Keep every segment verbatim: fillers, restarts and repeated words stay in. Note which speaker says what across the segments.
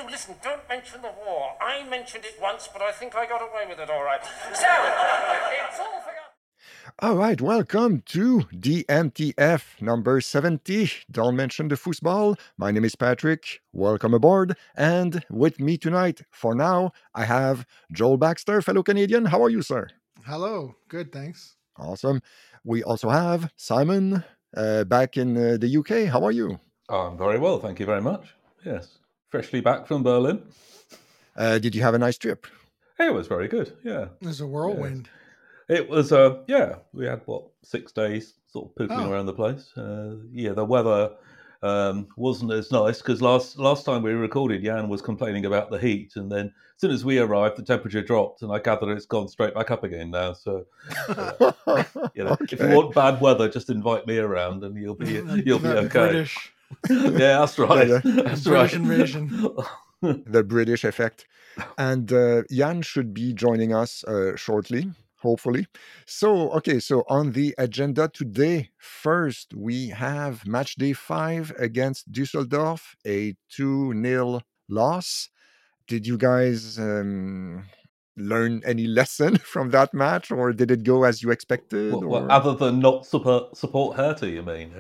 Speaker 1: listen, don't mention the war. I mentioned it once, but I think I got away with it all right. So, it's all forgotten.
Speaker 2: All right, welcome to D M T F number seventy. Don't mention the football. My name is Patrick. Welcome aboard. And with me tonight, for now, I have Joel Baxter, fellow Canadian. How are you, sir?
Speaker 3: Hello. Good, thanks.
Speaker 2: Awesome. We also have Simon uh, back in uh, the U K. How are you?
Speaker 4: Oh, I'm very well, thank you very much. Yes, freshly back from Berlin.
Speaker 2: Uh, did you have a nice trip?
Speaker 4: It was very good, yeah.
Speaker 3: It was a whirlwind.
Speaker 4: Yes. It was, uh, yeah, we had, what, six days sort of pooping
Speaker 3: Oh.
Speaker 4: around the place. Uh, yeah, the weather um, wasn't as nice because last last time we recorded, Jan was complaining about the heat, and then as soon as we arrived, the temperature dropped, and I gather it's gone straight back up again now. So, uh, you know,
Speaker 2: Okay.
Speaker 4: if you want bad weather, just invite me around, and you'll be you'll be
Speaker 3: The
Speaker 4: okay.
Speaker 3: British,
Speaker 4: Yeah, that's right.
Speaker 2: Yeah,
Speaker 4: That's
Speaker 3: British
Speaker 4: right.
Speaker 3: invasion.
Speaker 2: The British effect. And uh, Jan should be joining us uh, shortly, hopefully. So, okay, so on the agenda today, first we have match day five against Düsseldorf, a two nil loss. Did you guys um, learn any lesson from that match, or did it go as you expected?
Speaker 4: Well,
Speaker 2: or...
Speaker 4: well, other than not support, support Hertha, you mean?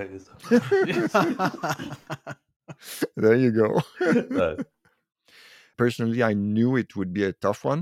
Speaker 2: There you go.
Speaker 4: No.
Speaker 2: Personally, I knew it would be a tough one.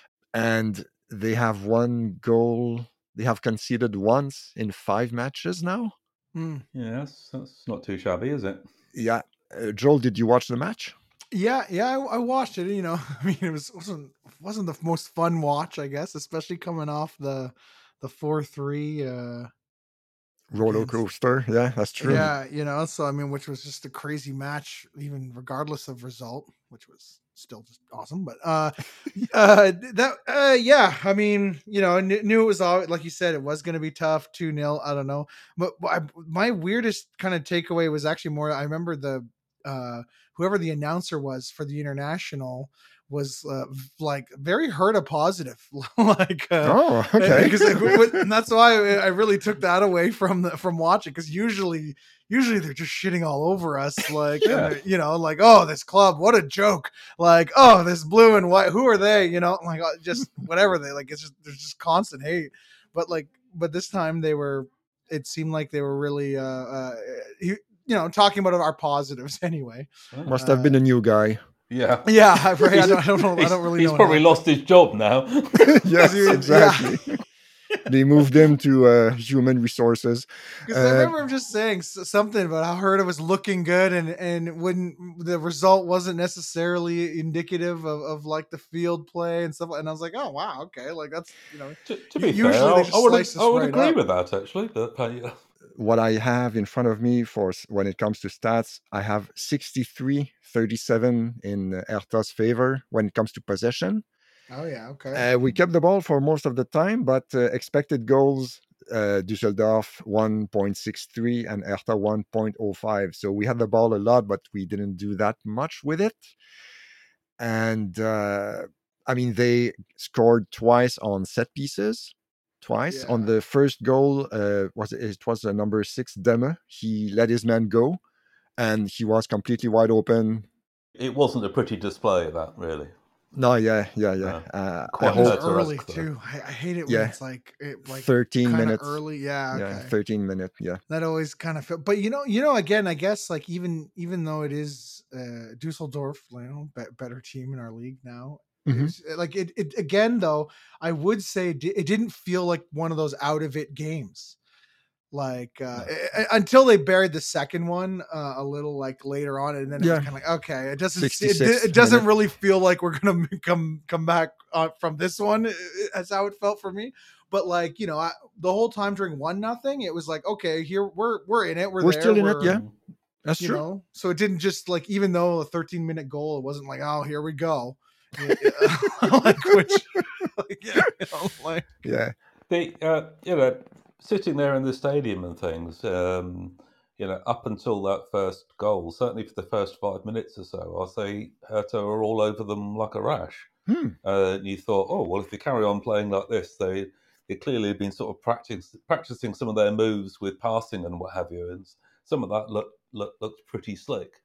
Speaker 2: And they have one goal. They have conceded once in five matches now.
Speaker 3: Hmm.
Speaker 4: Yes, that's not too shabby, is it?
Speaker 2: Yeah. Uh, Joel, did you watch the match?
Speaker 3: Yeah, yeah, I, I watched it. You know, I mean, it was wasn't wasn't the most fun watch, I guess, especially coming off the the four three. Uh,
Speaker 2: Roller
Speaker 3: against-
Speaker 2: coaster. Yeah, that's true.
Speaker 3: Yeah, you know, so I mean, which was just a crazy match, even regardless of result, which was still just awesome. But uh, uh, that uh, yeah, I mean, you know, kn- knew it was all like you said, it was going to be tough, two nil. I don't know, but I, my weirdest kind of takeaway was actually more. I remember the uh, whoever the announcer was for the international was uh, like very Hertha positive, like uh,
Speaker 2: Oh, okay.
Speaker 3: because it, and that's why I really took that away from the from watching, because usually usually they're just shitting all over us, like
Speaker 4: Yeah.
Speaker 3: and they're, you know, like, oh, this club, what a joke, like, oh, this blue and white, who are they, you know, like uh, just whatever they like, it's just there's just constant hate. But like, but this time they were, it seemed like they were really uh, uh you, you know, talking about our positives anyway.
Speaker 2: Must have been a new guy.
Speaker 4: Yeah.
Speaker 3: Yeah, I, I, don't, I don't know. I don't really
Speaker 4: He's
Speaker 3: know.
Speaker 4: probably
Speaker 3: what
Speaker 4: lost his job now.
Speaker 2: Yes,
Speaker 3: Yeah.
Speaker 2: exactly. They moved him to uh, human resources.
Speaker 3: Because I
Speaker 2: Uh,
Speaker 3: remember him just saying s- something about how Hertha was looking good, and and when the result wasn't necessarily indicative of, of like the field play and stuff. And I was like, oh wow, okay, like that's, you know,
Speaker 4: to, to be
Speaker 3: Usually
Speaker 4: fair,
Speaker 3: they
Speaker 4: I,
Speaker 3: just
Speaker 4: I would,
Speaker 3: slice us
Speaker 4: I would
Speaker 3: right
Speaker 4: agree
Speaker 3: up.
Speaker 4: with that, actually. But, uh,
Speaker 2: what I have in front of me for s- when it comes to stats, I have sixty-three thirty-seven in uh, Hertha's favor when it comes to possession.
Speaker 3: Oh yeah, okay.
Speaker 2: Uh, we kept the ball for most of the time, but uh, expected goals, uh, Düsseldorf one point six three and Hertha one point oh five. So we had the ball a lot, but we didn't do that much with it. And uh, I mean, they scored twice on set pieces. Twice on
Speaker 3: Yeah.
Speaker 2: the first goal, uh, was it, it was uh, number six Demme. He let his man go, and he was completely wide open.
Speaker 4: it wasn't a pretty display of that, really.
Speaker 2: No, yeah, yeah, yeah.
Speaker 4: No.
Speaker 2: Uh, I
Speaker 4: Quite
Speaker 3: It was
Speaker 2: hope
Speaker 4: Hertha-esque,
Speaker 3: early
Speaker 4: though.
Speaker 3: too. I, I hate it when
Speaker 2: Yeah.
Speaker 3: it's like it like
Speaker 2: thirteen
Speaker 3: kind of
Speaker 2: minutes.
Speaker 3: early. Yeah, okay.
Speaker 2: Yeah, thirteen minute. Yeah.
Speaker 3: That always kind of feel, but you know, you know, again, I guess like even even though it is uh Dusseldorf, you know, be- better team in our league now.
Speaker 2: Mhm.
Speaker 3: It's, like it, it again though, I would say di- it didn't feel like one of those out of it games, like uh
Speaker 4: No.
Speaker 3: i- i- until they buried the second one uh, a little like later on, and then it was
Speaker 2: Yeah.
Speaker 3: kind of like, okay, it doesn't it,
Speaker 2: sixty-sixth
Speaker 3: it doesn't
Speaker 2: minute.
Speaker 3: really feel like we're gonna come come back uh, from this one. uh, That's how it felt for me. But like, you know, I, the whole time during one nothing, it was like, okay, here we're we're in it, we're,
Speaker 2: We're
Speaker 3: there,
Speaker 2: still in it,
Speaker 3: we're,
Speaker 2: yeah. That's
Speaker 3: you
Speaker 2: true.
Speaker 3: know. So it didn't just like, even though a thirteen minute goal, it wasn't like, oh, here we go. Yeah, yeah. Like, which, like, yeah, you know, like,
Speaker 2: Yeah.
Speaker 4: The uh, you know, sitting there in the stadium and things, um, you know, up until that first goal, certainly for the first five minutes or so, I'll say Hertha are all over them like a rash.
Speaker 2: Hmm.
Speaker 4: Uh, and you thought, oh well, if they carry on playing like this, they they clearly have been sort of practice, practicing some of their moves with passing and what have you, and some of that looked look, looked pretty slick.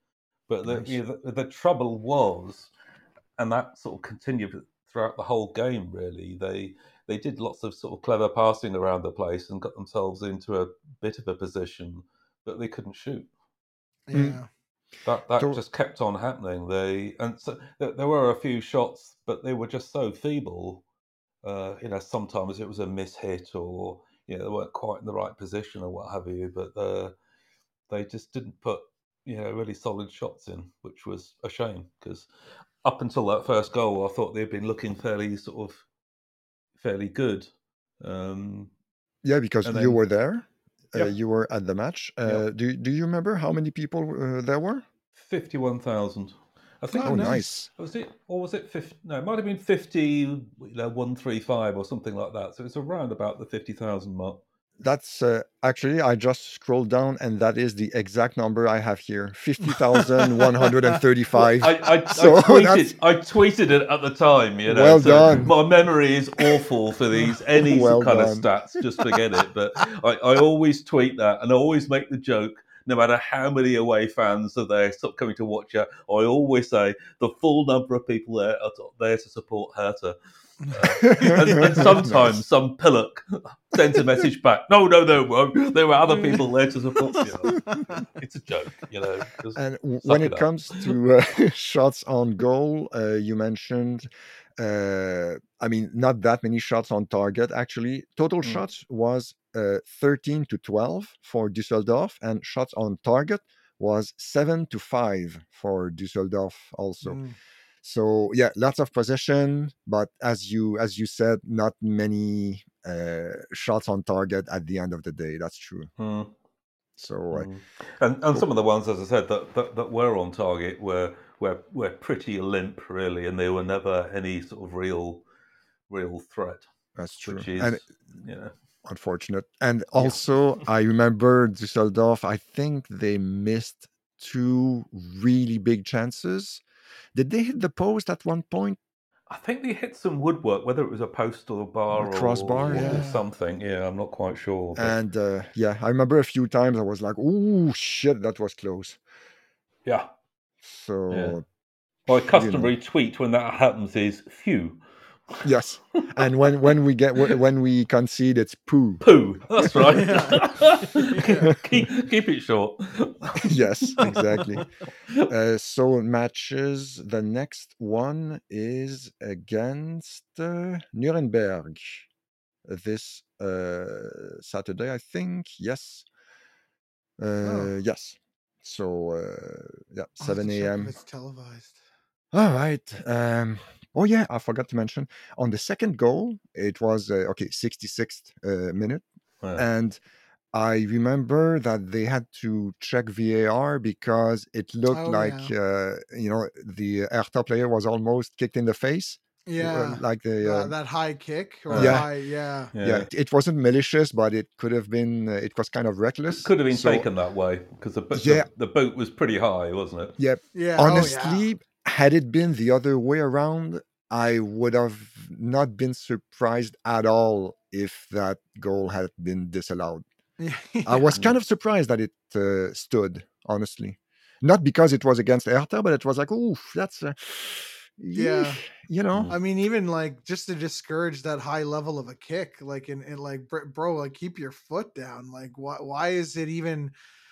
Speaker 4: But the,
Speaker 2: Nice.
Speaker 4: you know, the, the trouble was, and that sort of continued throughout the whole game. Really, they they did lots of sort of clever passing around the place and got themselves into a bit of a position, but they couldn't shoot.
Speaker 2: Mm.
Speaker 3: Yeah.
Speaker 4: That that
Speaker 2: So
Speaker 4: just kept on happening. They and so there, there were a few shots, but they were just so feeble. Uh, you know, sometimes it was a mishit, or you know, they weren't quite in the right position, or what have you. But uh, they just didn't put you know really solid shots in, which was a shame because up until that first goal, I thought they'd been looking fairly sort of fairly good. Um,
Speaker 2: yeah, because
Speaker 4: and
Speaker 2: you
Speaker 4: then
Speaker 2: were there, uh,
Speaker 4: yeah,
Speaker 2: you were at the match.
Speaker 4: yeah,
Speaker 2: Uh, do do you remember how many people uh, there were?
Speaker 4: fifty-one thousand. I think
Speaker 3: Oh,
Speaker 2: Oh,
Speaker 4: it was
Speaker 3: nice.
Speaker 2: nice.
Speaker 4: was it or was it fifty? No, it might have been fifty. You know, one three five or something like that. So it's around about the fifty thousand mark.
Speaker 2: That's uh, actually, I just scrolled down, and that is the exact number I have here: fifty thousand one hundred and
Speaker 4: Well,
Speaker 2: thirty-five.
Speaker 4: I, I, I
Speaker 2: So that's
Speaker 4: tweeted I tweeted it at the time, you know.
Speaker 2: well
Speaker 4: So
Speaker 2: done.
Speaker 4: my memory is awful for these any
Speaker 2: Well
Speaker 4: kind of
Speaker 2: done.
Speaker 4: stats. Just forget it. But I, I always tweet that, and I always make the joke. No matter how many away fans are there stop coming to watch you, I always say the full number of people there are to- there to support Hertha. Uh, and, and sometimes
Speaker 2: Nice.
Speaker 4: some pillock sends a message back. No, no, no, no. There were other people there to support you. know. It's a joke, you know. Just
Speaker 2: And w-
Speaker 4: suck
Speaker 2: when
Speaker 4: it
Speaker 2: it
Speaker 4: up.
Speaker 2: comes to uh, shots on goal, uh, you mentioned, uh, I mean, not that many shots on target, actually. Total
Speaker 4: Mm.
Speaker 2: shots was uh, thirteen to twelve for Düsseldorf, and shots on target was seven to five for Düsseldorf also.
Speaker 3: Mm.
Speaker 2: So yeah, lots of possession, but as you as you said, not many uh, shots on target at the end of the day. That's true.
Speaker 4: Mm.
Speaker 2: So uh,
Speaker 4: Mm. And and some of the ones, as I said, that, that, that were on target were were were pretty limp, really, and they were never any sort of real real threat,
Speaker 2: that's true.
Speaker 4: which
Speaker 2: And
Speaker 4: is, you know,
Speaker 2: unfortunate. And
Speaker 4: yeah.
Speaker 2: also, I remember Düsseldorf, I think they missed two really big chances. Did they hit the post at one point?
Speaker 4: I think they hit some woodwork, whether it was a post or a
Speaker 2: The
Speaker 4: bar or,
Speaker 2: crossbar,
Speaker 4: or
Speaker 2: yeah.
Speaker 4: something. Yeah, I'm not quite sure. But
Speaker 2: And uh, yeah, I remember a few times I was like, "Ooh, shit, that was close."
Speaker 4: yeah,
Speaker 2: So,
Speaker 4: yeah. My
Speaker 2: you know,
Speaker 4: customary tweet when that happens is "phew."
Speaker 2: yes. And when when we get when we concede, it's poo.
Speaker 4: Poo. That's right.
Speaker 3: Yeah.
Speaker 4: keep keep it short.
Speaker 2: Yes, exactly. Uh, so matches. The next one is against uh, Nuremberg this uh, Saturday, I think. Yes. Uh,
Speaker 3: Oh,
Speaker 2: yes. So uh, yeah,
Speaker 3: I'll have to
Speaker 2: seven
Speaker 3: check if
Speaker 2: a.m.
Speaker 3: it's televised.
Speaker 2: All right. Um, oh yeah, I forgot to mention on the second goal. It was uh, okay, sixty-sixth uh, minute,
Speaker 4: Yeah.
Speaker 2: and I remember that they had to check V A R because it looked
Speaker 3: Oh
Speaker 2: like
Speaker 3: yeah.
Speaker 2: uh, you know the Hertha player was almost kicked in the face, uh,
Speaker 3: Yeah.
Speaker 2: like the
Speaker 3: That
Speaker 2: uh,
Speaker 3: that high kick or
Speaker 4: Yeah.
Speaker 2: yeah
Speaker 3: high yeah.
Speaker 2: yeah.
Speaker 4: Yeah.
Speaker 2: It, it wasn't malicious, but it could have been. Uh, it was kind of reckless.
Speaker 4: Could have been
Speaker 2: So
Speaker 4: taken that way because the, bo-
Speaker 2: yeah,
Speaker 4: the the boat was pretty high, wasn't it?
Speaker 2: yeah.
Speaker 3: Yeah. Oh yeah.
Speaker 2: Honestly, had it been the other way around, I would have not been surprised at all if that goal had been disallowed. I was
Speaker 3: Yeah.
Speaker 2: kind of surprised that it uh, stood, honestly. Not because it was against Hertha, but it was like, oof, that's, uh,
Speaker 3: Yeah.
Speaker 2: yeesh, you know?
Speaker 4: Mm.
Speaker 3: I mean, even like just to discourage that high level of a kick, like in, in like br- bro, like keep your foot down. Like why why is it even?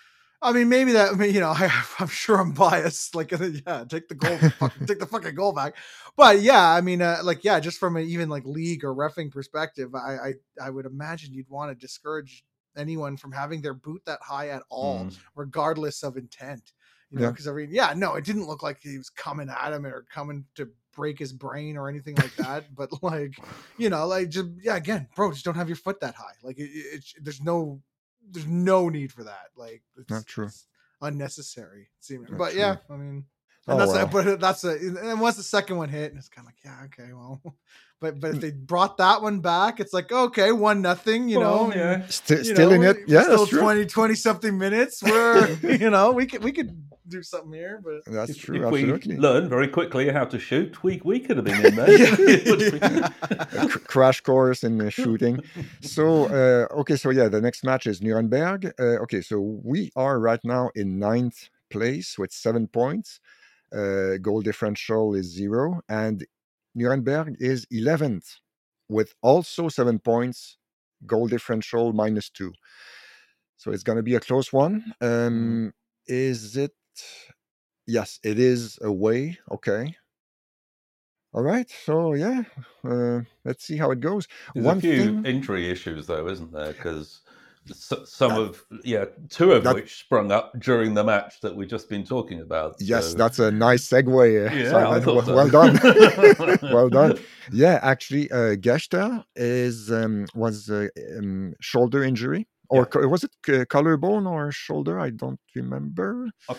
Speaker 3: I mean, maybe that I mean, you know, I, I'm sure I'm biased. Like, yeah, take the goal, fucking, take the fucking goal back. But yeah, I mean, uh, like, yeah, just from an even like league or reffing perspective, I, I, I would imagine you'd want to discourage anyone from having their boot that high at all,
Speaker 4: Mm.
Speaker 3: regardless of intent. You know,
Speaker 2: Yeah.
Speaker 3: because I mean, yeah, no, it didn't look like he was coming at him or coming to break his brain or anything like that. But like, you know, like just yeah, again, bro, just don't have your foot that high. Like, it, it, it- there's no there's no need for that. Like it's,
Speaker 2: Not true.
Speaker 3: it's unnecessary, seeming.
Speaker 2: Not
Speaker 3: But
Speaker 2: true.
Speaker 3: yeah, I mean, and
Speaker 2: Oh,
Speaker 3: that's
Speaker 2: well.
Speaker 3: but that's a and once the second one hit, and it's kind of like yeah, okay, well, but but if
Speaker 2: Mm.
Speaker 3: they brought that one back, it's like okay, one nothing, you
Speaker 4: Well,
Speaker 3: know, and,
Speaker 4: yeah.
Speaker 2: St-
Speaker 3: you
Speaker 2: still
Speaker 3: know,
Speaker 2: in it.
Speaker 3: we're
Speaker 2: Yeah,
Speaker 3: still
Speaker 2: that's true.
Speaker 3: twenty, twenty something minutes. We're you know we could we could do something here, but
Speaker 2: That's
Speaker 4: If,
Speaker 2: true,
Speaker 4: if we
Speaker 2: absolutely.
Speaker 4: learn very quickly how to shoot, we we could have been in there.
Speaker 3: yeah.
Speaker 2: A cr- crash course in uh, shooting. So, uh, okay, so yeah, the next match is Nuremberg. Uh, okay, so we are right now in ninth place with seven points. Uh, goal differential is zero. And Nuremberg is eleventh with also seven points. Goal differential minus two. So it's going to be a close one. Um, mm. Is it? Yes, it is away. Okay. All right. So, yeah, uh, let's see how it goes.
Speaker 4: There's
Speaker 2: one
Speaker 4: a few
Speaker 2: thing...
Speaker 4: injury issues, though, isn't there? Because some that, of, yeah, two of that, which sprung up during the match that we've just been talking about.
Speaker 2: Yes,
Speaker 4: so.
Speaker 2: That's a nice segue,
Speaker 4: yeah,
Speaker 2: Simon.
Speaker 4: I thought
Speaker 2: well,
Speaker 4: so.
Speaker 2: well done. Well done. Yeah, actually, uh, Gechter is, um, was a um, shoulder injury. Or yeah. was it collarbone or shoulder? I don't remember. Uh,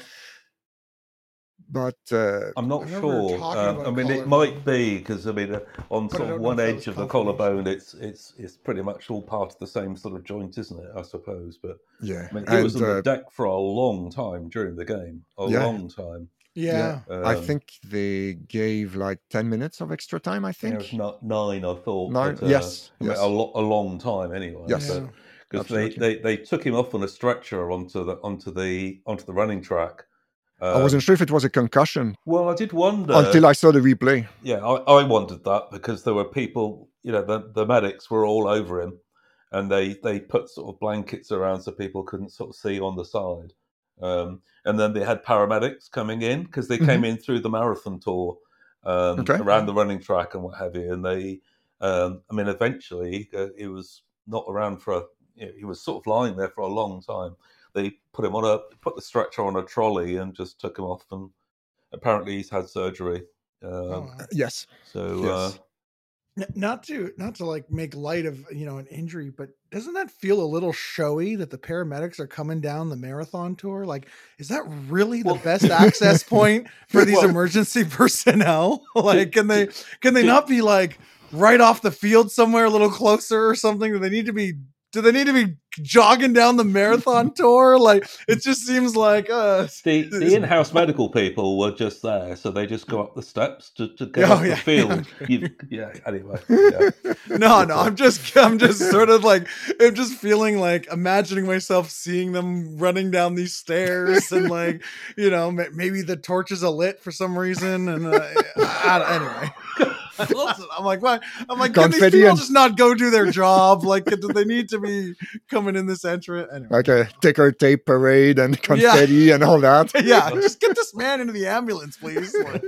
Speaker 2: but uh,
Speaker 4: I'm not sure. Um, I mean, it might be because I mean, uh, on sort of one edge of the collarbone, it's it's it's pretty much all part of the same sort of joint, isn't it? I suppose. But
Speaker 2: yeah,
Speaker 4: I mean, he and, was on uh, the deck for a long time during the game. A
Speaker 2: yeah.
Speaker 4: long time.
Speaker 3: Yeah,
Speaker 2: yeah. Um, I think they gave like ten minutes of extra time. I think
Speaker 4: yeah, it was not nine. I thought.
Speaker 2: Nine.
Speaker 4: But, uh,
Speaker 2: yes,
Speaker 4: I mean,
Speaker 2: yes.
Speaker 4: a, lo- a long time anyway.
Speaker 2: Yes.
Speaker 4: So, because they, they, they took him off on a stretcher onto the onto the onto the running track.
Speaker 2: Um, I wasn't sure if it was a concussion.
Speaker 4: Well, I did wonder
Speaker 2: until I saw the replay.
Speaker 4: Yeah, I, I wondered that because there were people, you know, the, the medics were all over him, and they, they put sort of blankets around so people couldn't sort of see on the side. Um, and then they had paramedics coming in because they mm-hmm. came in through the marathon tour um, okay. around the running track and what have you. And they, um, I mean, eventually uh, he was not around for a, you know, he was sort of lying there for a long time. They put him on a put the stretcher on a trolley and just took him off, and apparently he's had surgery. Um,
Speaker 2: oh, wow. Yes.
Speaker 4: So,
Speaker 2: yes.
Speaker 3: Uh, not to not to like make light of you know an injury, but doesn't that feel a little showy that the paramedics are coming down the marathon tour? Like, is that really the well, best access point for these well, emergency personnel? Like, can they can they not be like right off the field somewhere a little closer or something? Do they need to be? Do they need to be jogging down the marathon tour? Like, it just seems like uh
Speaker 4: the, the in-house medical people were just there, so they just go up the steps to, to go
Speaker 3: oh,
Speaker 4: up
Speaker 3: yeah,
Speaker 4: the field.
Speaker 3: Yeah,
Speaker 4: yeah anyway. Yeah.
Speaker 3: No, no, I'm just I'm just sort of like I'm just feeling like imagining myself seeing them running down these stairs and like, you know, maybe the torches are lit for some reason and uh, I, anyway. I'm like, why? I'm like, can these people and... just not go do their job? Like, do they need to be coming in this entrance? Anyway.
Speaker 2: Like a ticker tape parade and confetti yeah. and all that.
Speaker 3: Yeah, just get this man into the ambulance, please. Like...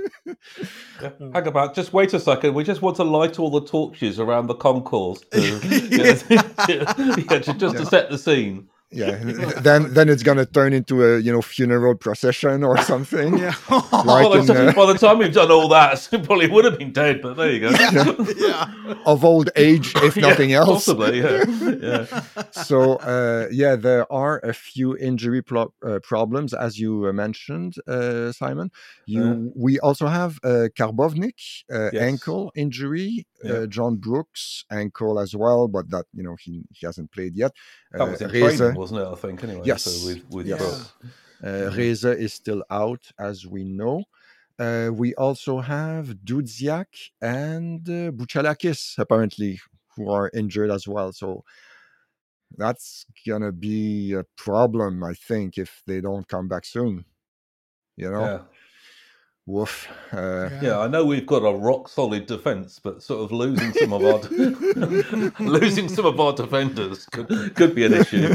Speaker 4: Yeah. Hang about, just wait a second. We just want to light all the torches around the concourse to, yeah, yeah, just yeah. to set the scene.
Speaker 2: Yeah, then then it's gonna turn into a you know funeral procession or something.
Speaker 3: Yeah.
Speaker 2: Like
Speaker 4: well, in, uh... by the time we've done all that, it probably would have been dead. But there you go.
Speaker 2: Yeah.
Speaker 3: Yeah.
Speaker 2: Of old age, if nothing
Speaker 4: yeah,
Speaker 2: else.
Speaker 4: Possibly, yeah. yeah.
Speaker 2: So uh, yeah, there are a few injury pl- uh, problems, as you uh, mentioned, uh, Simon. You uh, we also have uh, Karbovnik uh, yes. ankle injury. Yeah. Uh, John Brooks ankle as well, but that you know he he hasn't played yet.
Speaker 4: That was in Reza, training, wasn't it? I think anyway.
Speaker 2: Yes.
Speaker 4: So with, with
Speaker 2: yes.
Speaker 4: Brooks.
Speaker 2: Uh, Reza is still out, as we know. Uh, we also have Dudziak and uh, Bouchalakis, apparently, who are injured as well. So that's gonna be a problem, I think, if they don't come back soon. You know.
Speaker 4: Yeah.
Speaker 2: Woof. Uh,
Speaker 4: yeah. yeah, I know we've got a rock solid defense, but sort of losing some of our losing some of our defenders could could be an issue.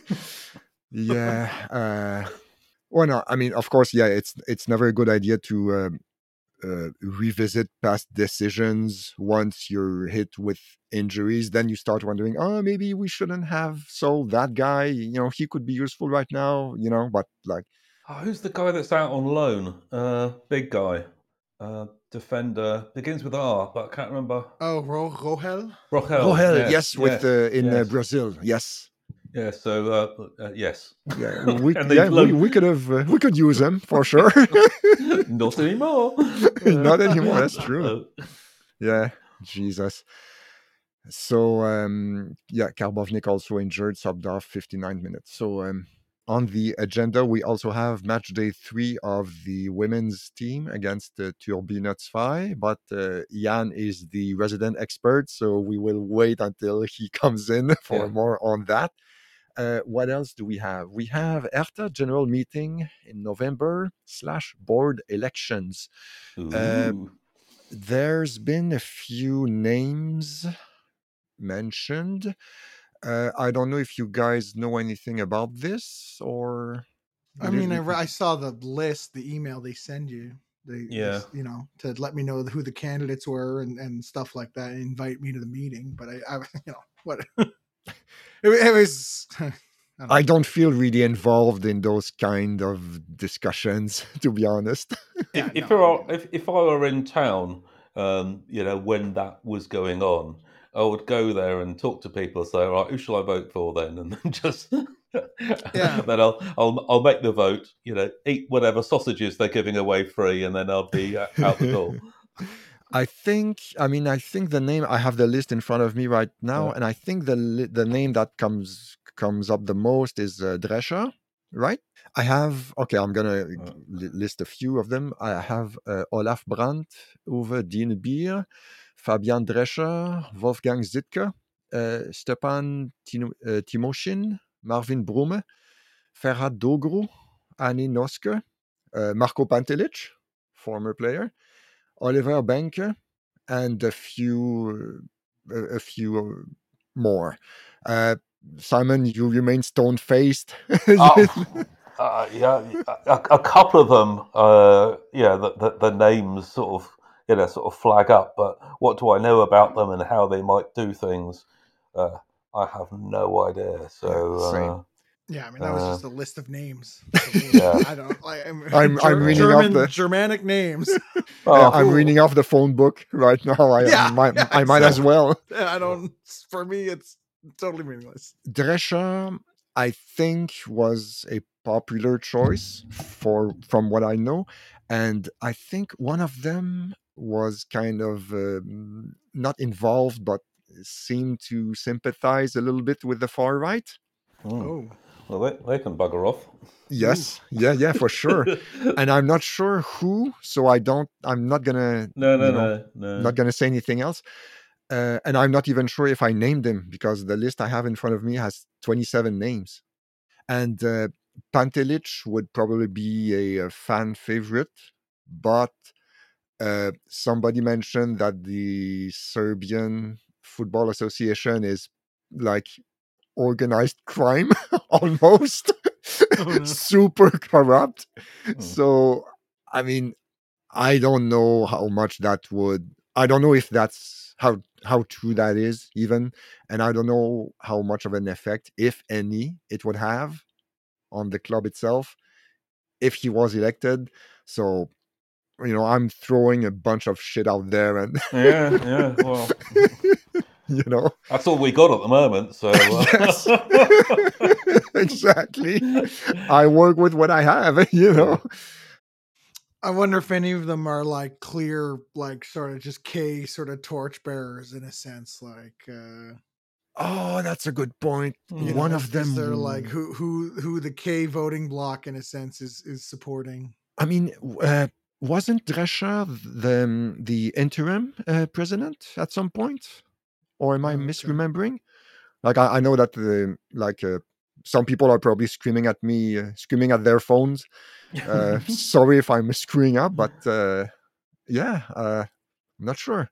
Speaker 2: Yeah. Uh, well, no, I mean, of course, yeah. It's it's never a good idea to uh, uh, revisit past decisions once you're hit with injuries. Then you start wondering, oh, maybe we shouldn't have sold that guy. You know, he could be useful right now. You know, but like.
Speaker 4: Oh, who's the guy that's out on loan? Uh, big guy, uh, defender, begins with R, but I can't remember.
Speaker 3: Oh, Ro- Rohel?
Speaker 4: Rohel,
Speaker 2: Rohel,
Speaker 4: yes,
Speaker 2: yes, with
Speaker 4: yes,
Speaker 2: uh, in
Speaker 4: yes.
Speaker 2: Uh, Brazil, yes.
Speaker 4: Yeah, so uh, uh, yes.
Speaker 2: Yeah, we, yeah we, we could have uh, we could use him for sure.
Speaker 4: Not anymore.
Speaker 2: Not anymore. That's true. Yeah, Jesus. So um, yeah, Karbovnik also injured, subbed off fifty-nine minutes. So. Um, On the agenda, we also have match day three of the women's team against uh, Turbine Zwei, but uh, Jan is the resident expert, so we will wait until he comes in for yeah. more on that. Uh, what else do we have? We have Hertha general meeting in November slash board elections. Uh,
Speaker 4: Ooh.
Speaker 2: there's been a few names mentioned. Uh, I don't know if you guys know anything about this or.
Speaker 3: I mean, I, re- I saw the list, the email they send you. They,
Speaker 4: Yeah.
Speaker 3: just, you know, to let me know who the candidates were and, and stuff like that, and invite me to the meeting. But I, I you know, what it, it was. I don't,
Speaker 2: I don't feel really involved in those kind of discussions, to be honest.
Speaker 3: yeah,
Speaker 4: if, if,
Speaker 3: no,
Speaker 4: there
Speaker 3: I
Speaker 4: are,
Speaker 3: mean-
Speaker 4: if if I were in town, um, you know, when that was going on, I would go there and talk to people. Say, all right, who shall I vote for then? And then just
Speaker 3: Yeah.
Speaker 4: then I'll I'll I'll make the vote. You know, eat whatever sausages they're giving away free, and then I'll be uh, out the door.
Speaker 2: I think, I mean, I think the name, I have the list in front of me right now,
Speaker 4: Yeah.
Speaker 2: and I think the li- the name that comes comes up the most is uh, Drescher, right? I have, okay, I'm going to
Speaker 4: Uh.
Speaker 2: li- list a few of them. I have uh, Olaf Brandt, Uwe Dienebier, Fabian Drescher, Wolfgang Zittke, uh, Stepan Tino- uh, Timoshin, Marvin Brumme, Ferhat Dogru, Annie Noske, uh, Marco Pantelic, former player, Oliver Benke, and a few a, a few more. Uh, Simon, you remain stone faced.
Speaker 4: Oh, uh, yeah, a, a couple of them. Uh, yeah, the, the the names sort of you know sort of flag up, but what do I know about them and how they might do things? Uh, I have no idea. So
Speaker 2: Yeah, same.
Speaker 4: uh,
Speaker 3: Yeah, I mean that was
Speaker 4: Uh,
Speaker 3: just a list of names.
Speaker 4: Yeah.
Speaker 3: I don't like. I'm,
Speaker 2: I'm- I'm
Speaker 3: Ger-
Speaker 2: reading off
Speaker 3: German
Speaker 2: the-
Speaker 3: Germanic names.
Speaker 2: Uh,
Speaker 4: oh,
Speaker 2: I'm
Speaker 3: cool.
Speaker 2: reading off the phone book right now. I,
Speaker 3: Yeah,
Speaker 2: I might,
Speaker 3: yeah,
Speaker 2: I might as
Speaker 3: exactly.
Speaker 2: well.
Speaker 3: I don't. For me, it's totally meaningless.
Speaker 2: Drescher, I think, was a popular choice for from what I know, and I think one of them was kind of um, not involved, but seemed to sympathize a little bit with the far right.
Speaker 4: hmm.
Speaker 3: Oh,
Speaker 4: Well, they, they can bugger off.
Speaker 2: Yes, yeah, yeah, for sure. And I'm not sure who, so I don't. I'm not gonna,
Speaker 4: no, no,
Speaker 2: you know,
Speaker 4: no, no.
Speaker 2: not gonna say anything else. Uh, and I'm not even sure if I named him because the list I have in front of me has twenty-seven names. And uh, Pantelic would probably be a, a fan favorite, but uh, somebody mentioned that the Serbian Football Association is like organized crime almost.
Speaker 3: Oh, no.
Speaker 2: Super corrupt.
Speaker 4: Hmm.
Speaker 2: So, I mean, I don't know how much that would. I don't know if that's how how true that is even, and I don't know how much of an effect, if any, it would have on the club itself if he was elected. So, you know, I'm throwing a bunch of shit out there, and
Speaker 4: Yeah, yeah. Well,
Speaker 2: you know,
Speaker 4: that's all we got at the moment. So uh,
Speaker 2: yes, exactly. I work with what I have, you know.
Speaker 3: I wonder if any of them are like clear, like sort of just K sort of torchbearers in a sense, like. uh
Speaker 2: Oh, that's a good point.
Speaker 4: You
Speaker 2: One
Speaker 3: know,
Speaker 2: of
Speaker 3: is-
Speaker 2: them,
Speaker 3: is there like who who who the K voting bloc in a sense is is supporting.
Speaker 2: I mean, uh, wasn't Drescher the um, the interim uh, president at some point, or am I
Speaker 3: Oh, okay.
Speaker 2: misremembering? Like, I, I know that the like uh, some people are probably screaming at me, uh, screaming at their phones. Uh, sorry if I'm screwing up, but uh, yeah, uh, I'm not sure.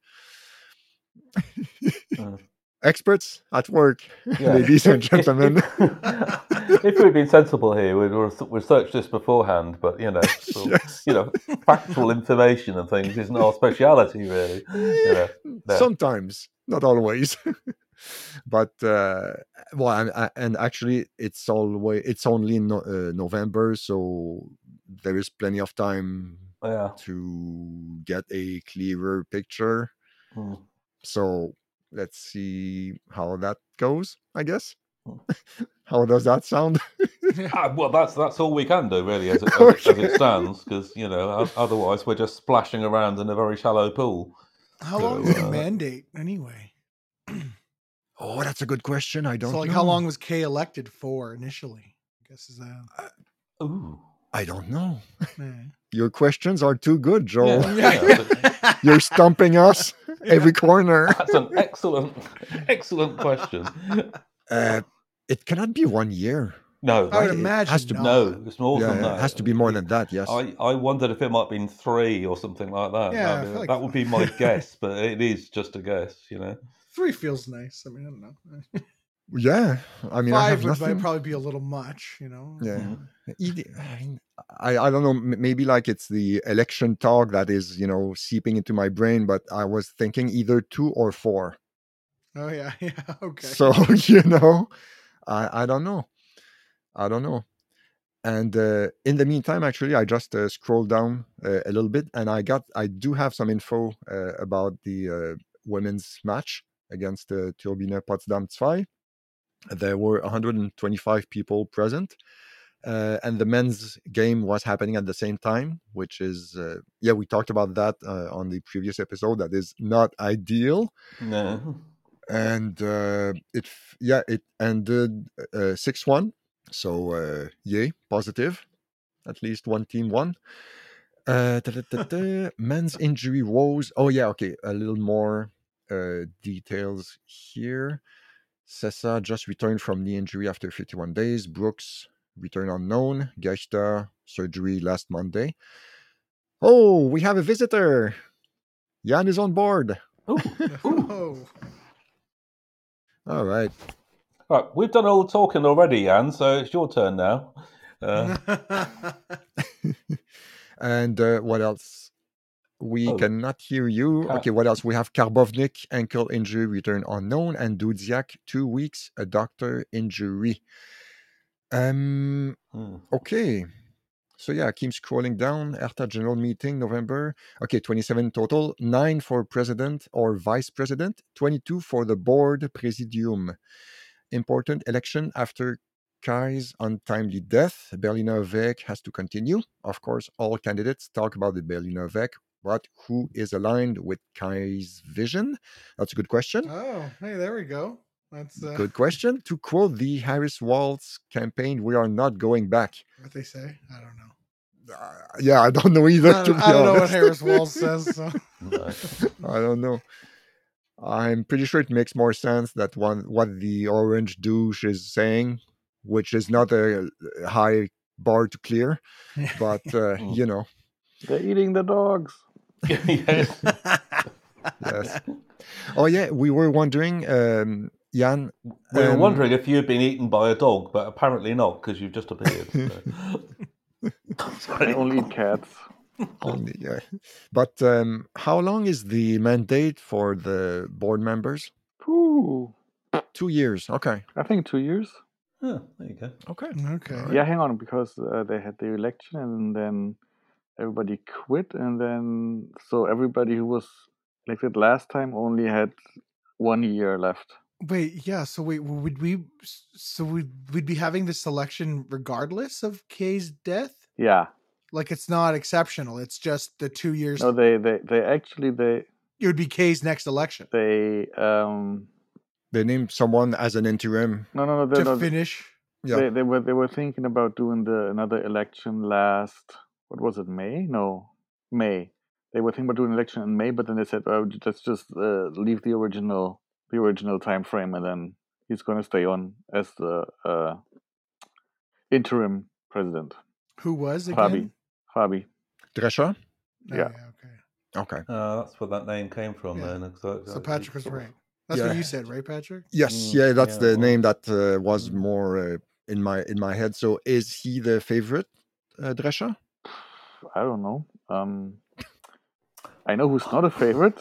Speaker 4: Uh.
Speaker 2: Experts at work,
Speaker 4: Yeah.
Speaker 2: ladies and
Speaker 4: If- if-
Speaker 2: gentlemen.
Speaker 4: If, if we'd been sensible here, we'd res- researched this beforehand. But you know, sort of,
Speaker 2: Yes.
Speaker 4: you know, factual information and things isn't our speciality, really. You know, no.
Speaker 2: Sometimes, not always. But uh, well, I, I, and actually, it's always it's only no, uh, November, so there is plenty of time
Speaker 4: Yeah.
Speaker 2: to get a clearer picture.
Speaker 4: Hmm.
Speaker 2: So let's see how that goes. I guess.
Speaker 4: Hmm.
Speaker 2: How does that sound?
Speaker 4: Ah, well, that's that's all we can do, really, as it, as, it- as it stands, because you know, o- otherwise we're just splashing around in a very shallow pool.
Speaker 3: How
Speaker 4: So,
Speaker 3: long is the
Speaker 4: uh,
Speaker 3: mandate anyway?
Speaker 2: Oh, that's a good question. I don't
Speaker 3: So like
Speaker 2: know.
Speaker 3: how long was K elected for initially? I guess is that.
Speaker 4: Ooh.
Speaker 2: I don't know.
Speaker 3: Yeah.
Speaker 2: Your questions are too good, Joel.
Speaker 4: Yeah, yeah.
Speaker 2: You're stumping us every corner.
Speaker 4: That's an excellent, excellent question.
Speaker 2: Uh, It cannot be one year.
Speaker 4: No,
Speaker 3: I would
Speaker 2: Right, it
Speaker 3: imagine
Speaker 2: has to be-
Speaker 3: not.
Speaker 4: no, it's more
Speaker 2: Yeah,
Speaker 4: than
Speaker 2: yeah,
Speaker 4: that.
Speaker 2: it has to be more
Speaker 4: It-
Speaker 2: than that. Yes.
Speaker 4: I, I wondered if it might have been three or something like that.
Speaker 3: Yeah, I
Speaker 4: that,
Speaker 3: feel like-
Speaker 4: that would be my guess, but it is just a guess, you know.
Speaker 3: Three feels nice. I mean, I don't know.
Speaker 2: Yeah. I mean, I
Speaker 3: Five
Speaker 2: have
Speaker 3: would
Speaker 2: nothing.
Speaker 3: might probably be a little much, you know.
Speaker 2: Yeah.
Speaker 4: Mhm.
Speaker 2: Either- I, mean, I I don't know. m- Maybe like it's the election talk that is, you know, seeping into my brain. But I was thinking either two or four.
Speaker 3: Oh yeah, yeah. Okay.
Speaker 2: So you know, I I don't know. I don't know. And uh, in the meantime, actually, I just uh, scrolled down uh, a little bit, and I got I do have some info uh, about the uh, women's match against uh, Turbine Potsdam two. There were one hundred twenty-five people present, uh, and the men's game was happening at the same time, which is uh, yeah, we talked about that uh, on the previous episode. That is not ideal,
Speaker 4: No.
Speaker 2: and uh, it f- yeah it ended uh, six one. So uh, yay, positive. At least one team won. Uh, da, da, da, da. Men's injury woes. Oh yeah, okay. A little more uh, details here. Sessa just returned from knee injury after fifty-one days. Brooks return unknown. Geshta surgery last Monday. Oh, we have a visitor. Jan is on board.
Speaker 4: Ooh, ooh.
Speaker 3: Oh.
Speaker 2: All right.
Speaker 4: Right, we've done all the talking already, Jan, so it's your turn now. Uh,
Speaker 2: And uh, what else? We
Speaker 4: Oh.
Speaker 2: cannot hear you.
Speaker 4: Ca-
Speaker 2: Okay, what else? We have Karbovnik, ankle injury, return unknown, and Dudziak, two weeks, a doctor injury. Um.
Speaker 4: hmm.
Speaker 2: Okay. So yeah, keep scrolling down. Hertha general meeting, November. Okay, twenty-seven total. Nine for president or vice president. twenty-two for the board presidium. Important election after Kai's untimely death. Berliner Weg has to continue. Of course, all candidates talk about the Berliner Weg, but who is aligned with Kai's vision? That's a good question.
Speaker 3: Oh, hey, there we go. That's uh,
Speaker 2: Good question. To quote the Harris Waltz campaign, we are not going back.
Speaker 3: what they say. I don't know.
Speaker 2: Uh, yeah, I don't know either.
Speaker 3: I
Speaker 2: to
Speaker 3: don't,
Speaker 2: be
Speaker 3: I don't know what
Speaker 2: honest.
Speaker 3: Harris Walls says. So.
Speaker 4: No.
Speaker 2: I don't know. I'm pretty sure it makes more sense that one what the orange douche is saying, which is not a high bar to clear, but uh,
Speaker 4: Mm.
Speaker 2: you know,
Speaker 5: They're eating the dogs.
Speaker 4: Yes.
Speaker 2: yes. Oh yeah, we were wondering, um, Jan.
Speaker 4: We were
Speaker 2: um,
Speaker 4: wondering if you'd been eaten by a dog, but apparently not, because you've just appeared. so.
Speaker 5: I
Speaker 4: Sorry.
Speaker 5: only eat cats.
Speaker 2: only, yeah. But um, how long is the mandate for the board members?
Speaker 5: Ooh,
Speaker 2: Two years. Okay.
Speaker 5: I think two years.
Speaker 4: Oh, there you go.
Speaker 2: Okay.
Speaker 3: Okay.
Speaker 2: All right.
Speaker 5: Yeah, hang on, because uh, they had the election and then everybody quit, and then so everybody who was elected last time only had one year left.
Speaker 3: Wait, yeah. So wait, would we? So we'd we'd be having this election regardless of Kay's death?
Speaker 5: Yeah.
Speaker 3: Like it's not exceptional. It's just the two years.
Speaker 5: No, they they they actually they
Speaker 3: It would be Kay's next election
Speaker 5: they um
Speaker 2: They named someone as an interim.
Speaker 5: no no no they,
Speaker 3: to
Speaker 5: no,
Speaker 3: finish.
Speaker 2: Yeah.
Speaker 5: they they were they were thinking about doing the another election last, what was it, May? No, May. They were thinking about doing an election in May, but then they said, "Oh, let's just uh, leave the original the original time frame, and then he's going to stay on as the uh, interim president."
Speaker 3: Who was
Speaker 5: Fabi,
Speaker 3: again?
Speaker 5: Fabi.
Speaker 2: Drescher?
Speaker 3: Oh,
Speaker 5: Yeah.
Speaker 3: Okay.
Speaker 2: Okay.
Speaker 4: Uh, that's where that name came from
Speaker 3: Yeah.
Speaker 4: then. So,
Speaker 3: So Patrick was right. That's
Speaker 2: Yeah.
Speaker 3: what you said, right, Patrick?
Speaker 2: Yes,
Speaker 4: Mm,
Speaker 2: yeah, that's
Speaker 4: yeah,
Speaker 2: the
Speaker 4: it
Speaker 2: name
Speaker 4: was.
Speaker 2: that uh, was
Speaker 4: Mm.
Speaker 2: more uh, in my in my head. So, is he the favorite, uh, Drescher?
Speaker 5: I don't know. Um, I know who's not a favorite.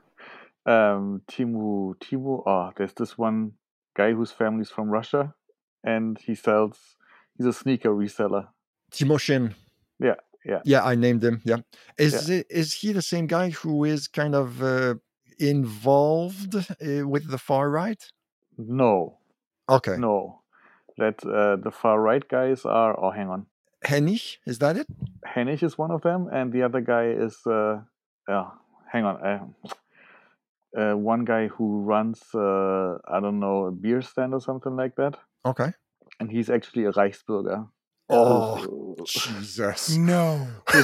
Speaker 5: um, Timu Timu. Oh, there's this one guy whose family's from Russia, and he sells. He's a sneaker reseller.
Speaker 2: Timoshin.
Speaker 5: Yeah, yeah.
Speaker 2: Yeah, I named him. Yeah, is it, is he the same guy who is kind of uh, involved uh, with the far right?
Speaker 5: No,
Speaker 2: Okay,
Speaker 5: no. That uh, the far right guys are. Oh, hang on.
Speaker 2: Hennig, is that it?
Speaker 5: Hennig is one of them, and the other guy is. Uh, oh, hang on. Uh, uh, one guy who runs. Uh, I don't know, a beer stand or something like that,
Speaker 2: Okay.
Speaker 5: and he's actually a Reichsbürger.
Speaker 2: Oh,
Speaker 5: So-
Speaker 2: Jesus!
Speaker 3: No.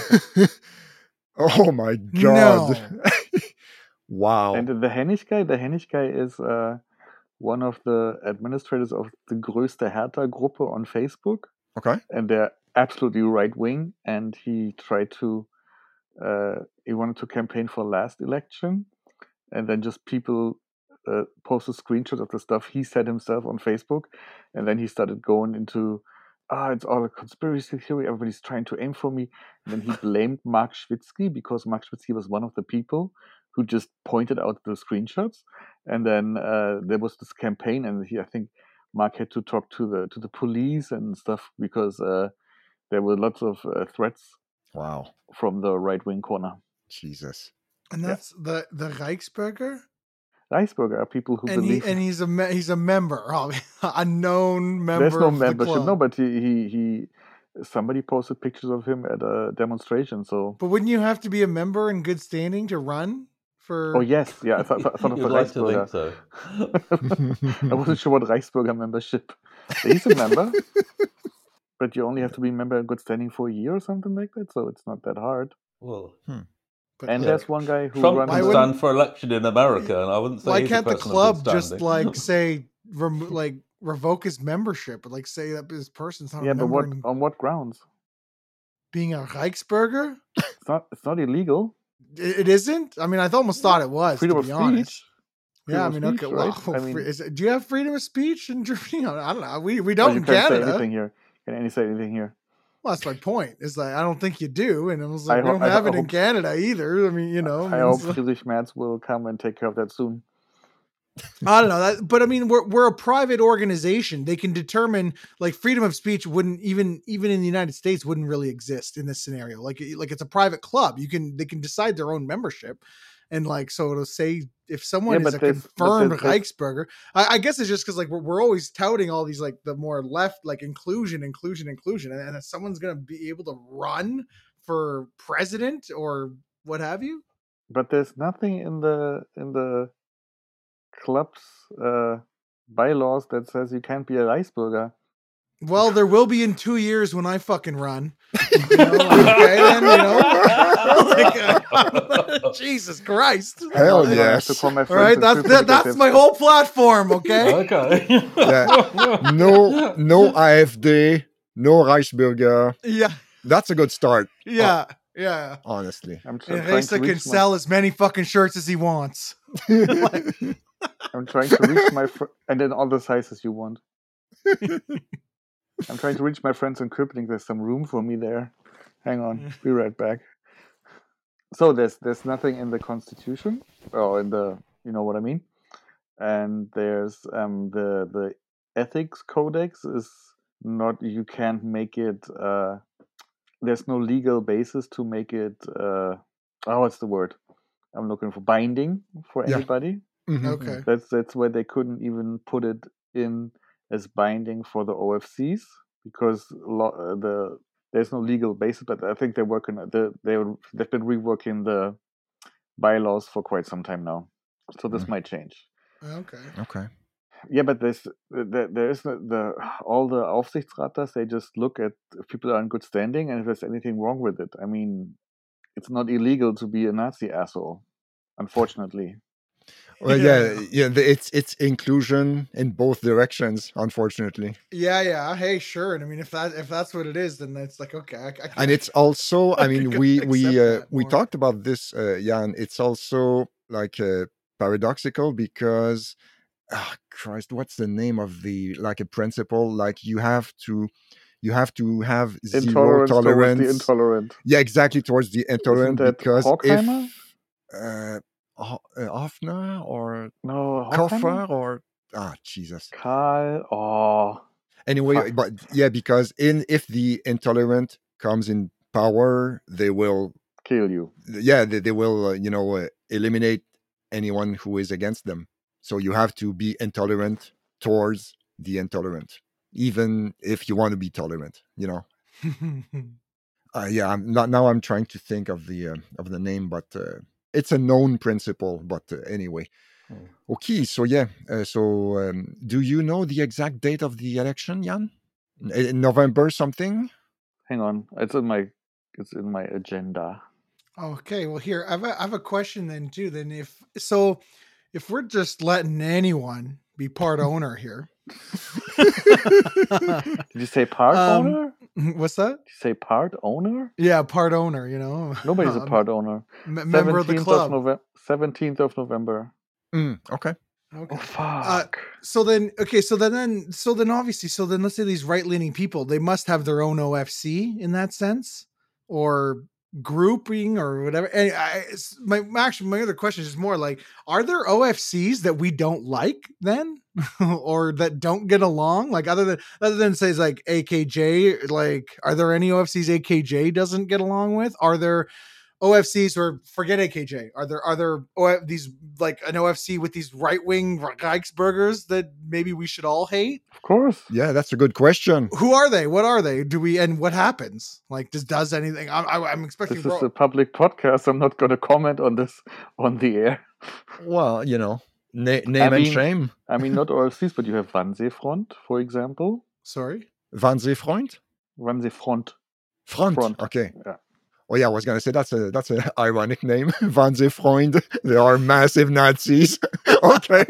Speaker 2: Oh my God!
Speaker 3: No.
Speaker 2: Wow.
Speaker 5: And the Hennig guy, the Hennig guy is uh, one of the administrators of the Größte Hertha-Gruppe on Facebook,
Speaker 2: Okay.
Speaker 5: and they're absolutely right wing. And he tried to, uh, he wanted to campaign for last election, and then just people uh, posted screenshots of the stuff he said himself on Facebook, and then he started going into, ah, it's all a conspiracy theory. Everybody's trying to aim for me. And then he blamed Mark Schwitzky because Mark Schwitzky was one of the people who just pointed out the screenshots. And then uh, there was this campaign, and he, I think Mark had to talk to the to the police and stuff because uh, there were lots of uh, threats
Speaker 2: Wow.
Speaker 5: from the right wing corner.
Speaker 2: Jesus.
Speaker 3: And that's the the Reichsbürger,
Speaker 5: Iceberger are people who
Speaker 3: and he
Speaker 5: believe
Speaker 3: and he's a me- he's a member, a known member.
Speaker 5: there's no
Speaker 3: of the
Speaker 5: membership.
Speaker 3: club.
Speaker 5: No, but he, he he somebody posted pictures of him at a demonstration. So
Speaker 3: But wouldn't you have to be a member in good standing to run for?
Speaker 5: oh yes, yeah, I thought, I thought of
Speaker 4: You'd
Speaker 5: the
Speaker 4: like to think
Speaker 5: Reichsbürger.
Speaker 4: so.
Speaker 5: I wasn't sure what Reichsbürger membership. He's a member, but you only have to be a member in good standing for a year or something like that. So it's not that hard.
Speaker 4: Well,
Speaker 3: But
Speaker 5: And
Speaker 4: Yeah.
Speaker 5: there's one guy who
Speaker 4: Trump
Speaker 5: runs.
Speaker 3: Why
Speaker 4: can
Speaker 5: a-
Speaker 3: wouldn't-
Speaker 4: stand for election in America, and I wouldn't say
Speaker 3: why
Speaker 4: he's a
Speaker 3: can't the
Speaker 4: person of
Speaker 3: club
Speaker 4: good
Speaker 3: just
Speaker 4: standing.
Speaker 3: like say rem- like revoke his membership, or like say that this person's not
Speaker 5: yeah,
Speaker 3: a
Speaker 5: but
Speaker 3: member
Speaker 5: what
Speaker 3: in
Speaker 5: on what grounds?
Speaker 3: being a Reichsbürger?
Speaker 5: It's not. It's not illegal.
Speaker 3: It, it isn't. I mean, I almost thought it was.
Speaker 5: Freedom
Speaker 3: to
Speaker 5: of
Speaker 3: be
Speaker 5: speech.
Speaker 3: honest.
Speaker 5: Freedom
Speaker 3: Yeah, I
Speaker 5: of
Speaker 3: mean,
Speaker 5: speech,
Speaker 3: okay.
Speaker 5: right?
Speaker 3: Well,
Speaker 5: I mean-
Speaker 3: free- is it- do you have freedom of speech in Germany? I don't know. We we
Speaker 5: Oh,
Speaker 3: don't
Speaker 5: you
Speaker 3: in
Speaker 5: can't say
Speaker 3: Canada.
Speaker 5: anything here. Can any say anything here?
Speaker 3: Well, that's my point. Is like I don't think you do, and I was like,
Speaker 5: I
Speaker 3: we
Speaker 5: ho-
Speaker 3: don't
Speaker 5: I
Speaker 3: have
Speaker 5: ho-
Speaker 3: it in
Speaker 5: hope-
Speaker 3: Canada either. I mean, you know, I,
Speaker 5: I
Speaker 3: mean,
Speaker 5: hope
Speaker 3: so-
Speaker 5: Friedrich Merz will come and take care of that soon.
Speaker 3: I don't know that, but I mean, we're we're a private organization. They can determine like freedom of speech wouldn't even even in the United States wouldn't really exist in this scenario. Like like it's a private club. You can they can decide their own membership, and like so to say if someone
Speaker 5: Yeah,
Speaker 3: is
Speaker 5: but
Speaker 3: a
Speaker 5: there's- but
Speaker 3: confirmed
Speaker 5: there's- there's-
Speaker 3: Reichsbürger, I, I guess it's just because like we're we're always touting all these like the more left like inclusion, inclusion, inclusion, and, and if someone's gonna be able to run for president or what have you.
Speaker 5: But there's nothing in the in the club's uh, bylaws that says you can't be a Reichsbürger.
Speaker 3: Well, there will be in two years when I fucking run. You know, like, okay, then, you know. Like, uh, Jesus Christ.
Speaker 2: Hell
Speaker 5: I have
Speaker 2: yes.
Speaker 5: to call my
Speaker 3: All
Speaker 5: friends
Speaker 3: right,
Speaker 5: and
Speaker 3: that's
Speaker 5: super
Speaker 3: that, that's
Speaker 5: negatives.
Speaker 3: my whole platform, okay?
Speaker 4: Okay.
Speaker 2: Yeah. No, no A F D, no Reichsbürger.
Speaker 3: Yeah,
Speaker 2: That's a good start,
Speaker 3: yeah, yeah.
Speaker 2: honestly.
Speaker 5: I'm, tr-
Speaker 3: And
Speaker 5: I'm trying
Speaker 3: Reza
Speaker 5: to
Speaker 3: can
Speaker 5: reach my,
Speaker 3: sell as many fucking shirts as he wants.
Speaker 5: I'm trying to reach my fr- and then all the sizes you want. I'm trying to reach my friends in Köpenick. There's some room for me there. Hang on, be right back. So there's there's nothing in the Constitution, or in the you know what I mean. And there's um the the ethics codex is not you can't make it. Uh, there's no legal basis to make it. Uh, oh, what's the word? I'm looking for binding for
Speaker 2: Yeah.
Speaker 5: anybody.
Speaker 2: Mhm.
Speaker 3: Okay.
Speaker 5: That's that's where they couldn't even put it in as binding for the O F Cs because lo- uh, the there's no legal basis. But I think they're working. The, they were- they've been reworking the bylaws for quite some time now, so this
Speaker 2: Mm.
Speaker 5: might change.
Speaker 3: Okay.
Speaker 2: Okay.
Speaker 5: Yeah, but there's there, there is the, the all the Aufsichtsraters. They just look at if people are in good standing and if there's anything wrong with it. I mean, it's not illegal to be a Nazi asshole, unfortunately.
Speaker 2: Well,
Speaker 3: Yeah.
Speaker 2: yeah, yeah. the- It's it's inclusion in both directions, unfortunately,
Speaker 3: Yeah, yeah. Hey, sure. And I mean, if that if that's what it is, then that's like okay. I, I
Speaker 2: and it's also. I
Speaker 3: I
Speaker 2: mean,
Speaker 3: could
Speaker 2: we
Speaker 3: accept
Speaker 2: we uh,
Speaker 3: that
Speaker 2: we
Speaker 3: more.
Speaker 2: talked about this, uh, Jan. It's also like uh, paradoxical because, ah, Christ, what's the name of the like a principle? Like you have to, you have to have zero
Speaker 5: Intolerance towards the
Speaker 2: tolerance.
Speaker 5: intolerant.
Speaker 2: Yeah, exactly towards the intolerant
Speaker 5: that
Speaker 2: because
Speaker 5: Horkheimer?
Speaker 2: if uh, Ho- uh, Hoffner or
Speaker 5: No,
Speaker 2: Koffer
Speaker 5: Horkheimer?
Speaker 2: or ah Jesus.
Speaker 5: Karl. Oh,
Speaker 2: Anyway,
Speaker 5: Fuck.
Speaker 2: but yeah, because in if the intolerant comes in power, they will
Speaker 5: kill you.
Speaker 2: yeah they, they will uh, you know uh, eliminate anyone who is against them. So you have to be intolerant towards the intolerant, even if you want to be tolerant. You know. Uh, yeah, I'm not now. I'm trying to think of the uh, of the name, but uh, it's a known principle. But uh, anyway,
Speaker 4: Hmm.
Speaker 2: okay. So yeah. Uh, so um, do you know the exact date of the election, Jan? In- in November something?
Speaker 5: Hang on, it's in my it's in my agenda.
Speaker 3: Okay, well here I have a, I have a question then too. Then if so, if we're just letting anyone be part owner here.
Speaker 5: Did you say part
Speaker 3: Um,
Speaker 5: owner?
Speaker 3: What's that?
Speaker 5: Did you say part owner?
Speaker 3: Yeah, part owner. You know,
Speaker 5: Nobody's a
Speaker 3: Um,
Speaker 5: part owner.
Speaker 3: m- member of the club.
Speaker 5: November. Seventeenth of November.
Speaker 2: Mm, okay.
Speaker 3: Okay.
Speaker 5: Oh fuck!
Speaker 3: So then, okay, so then, then, so then, obviously, so then, let's say these right-leaning people, they must have their own O F C in that sense, or grouping, or whatever. And I, it's- my actually, my other question is more like, are there O F Cs that we don't like then, or that don't get along? Like, other than other than say like A K J, like, are there any O F Cs A K J doesn't get along with? Are there O F Cs, or forget A K J? Are there are there O- these like an O F C with these right wing Reichsburgers that maybe we should all hate?
Speaker 5: Of course.
Speaker 2: Yeah, that's a good question.
Speaker 3: Who are they? What are they? Do we and what happens? Like, does does anything? I'm, I- I'm expecting.
Speaker 5: This is
Speaker 3: Bro-
Speaker 5: a public podcast. I'm not going to comment on this on the air.
Speaker 2: Well, you know, na- name and
Speaker 5: mean-
Speaker 2: shame.
Speaker 5: I mean, not O F Cs, but you have Wannsee-Front, for example.
Speaker 3: Sorry.
Speaker 2: Wannsee-Freund?
Speaker 5: Wannsee-Front.
Speaker 2: Front.
Speaker 5: Front.
Speaker 2: Okay.
Speaker 5: Yeah.
Speaker 2: Oh yeah, I was gonna say that's a that's an ironic name. Wannsee-Freund. They are massive Nazis. Okay.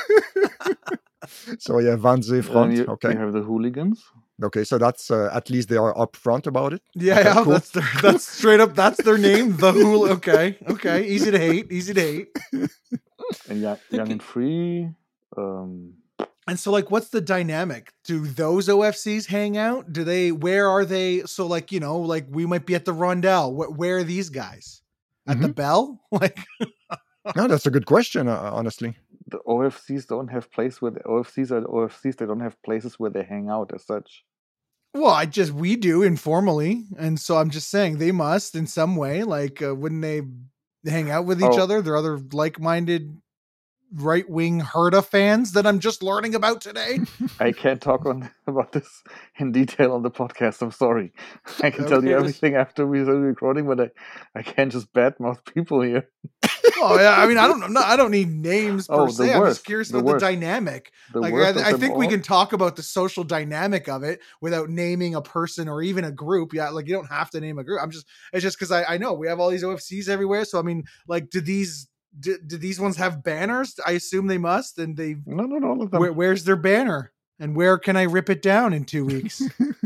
Speaker 2: So yeah,
Speaker 5: Then
Speaker 2: Wannsee-Front.
Speaker 5: you,
Speaker 2: Okay.
Speaker 5: you have the hooligans.
Speaker 2: Okay, so that's uh, at least they are upfront about it.
Speaker 3: Yeah,
Speaker 2: Okay,
Speaker 3: yeah,
Speaker 2: cool.
Speaker 3: that's their that's straight up. That's their name. The Hula. Okay, okay. Easy to hate. Easy to hate.
Speaker 5: And young, young and free. Um,
Speaker 3: And so, like, what's the dynamic? Do those O F Cs hang out? Do they? Where are they? So, like, you know, like we might be at the Rondell. Where, where are these guys? At the Bell? Like,
Speaker 2: No, that's a good question. Uh, honestly,
Speaker 5: the O F Cs don't have place where the O F Cs are O F Cs. They don't have places where they hang out as such.
Speaker 3: well, I just we do informally, and so I'm just saying they must in some way. Like, uh, wouldn't they hang out with each
Speaker 5: Oh.
Speaker 3: other? They're other like-minded right-wing Herta fans that I'm just learning about today.
Speaker 5: I can't talk on about this in detail on the podcast. I'm sorry. I can tell you
Speaker 3: Okay.
Speaker 5: everything after we start recording, but I, I can't just badmouth people here.
Speaker 3: Oh yeah, I mean, I don't know. No, I don't need names per
Speaker 5: Oh, the
Speaker 3: se. I'm just
Speaker 5: worst,
Speaker 3: curious
Speaker 5: the
Speaker 3: about
Speaker 5: worst.
Speaker 3: the dynamic.
Speaker 5: The
Speaker 3: Like,
Speaker 5: worst of
Speaker 3: I, I
Speaker 5: them
Speaker 3: think we
Speaker 5: all-
Speaker 3: can talk about the social dynamic of it without naming a person or even a group. Yeah, like you don't have to name a group. I'm just, it's just because I, I know we have all these O F Cs everywhere. So I mean, like, do these do, do these ones have banners? I assume they must. And they,
Speaker 5: No, not all of them.
Speaker 3: where, where's their banner? And where can I rip it down in two weeks?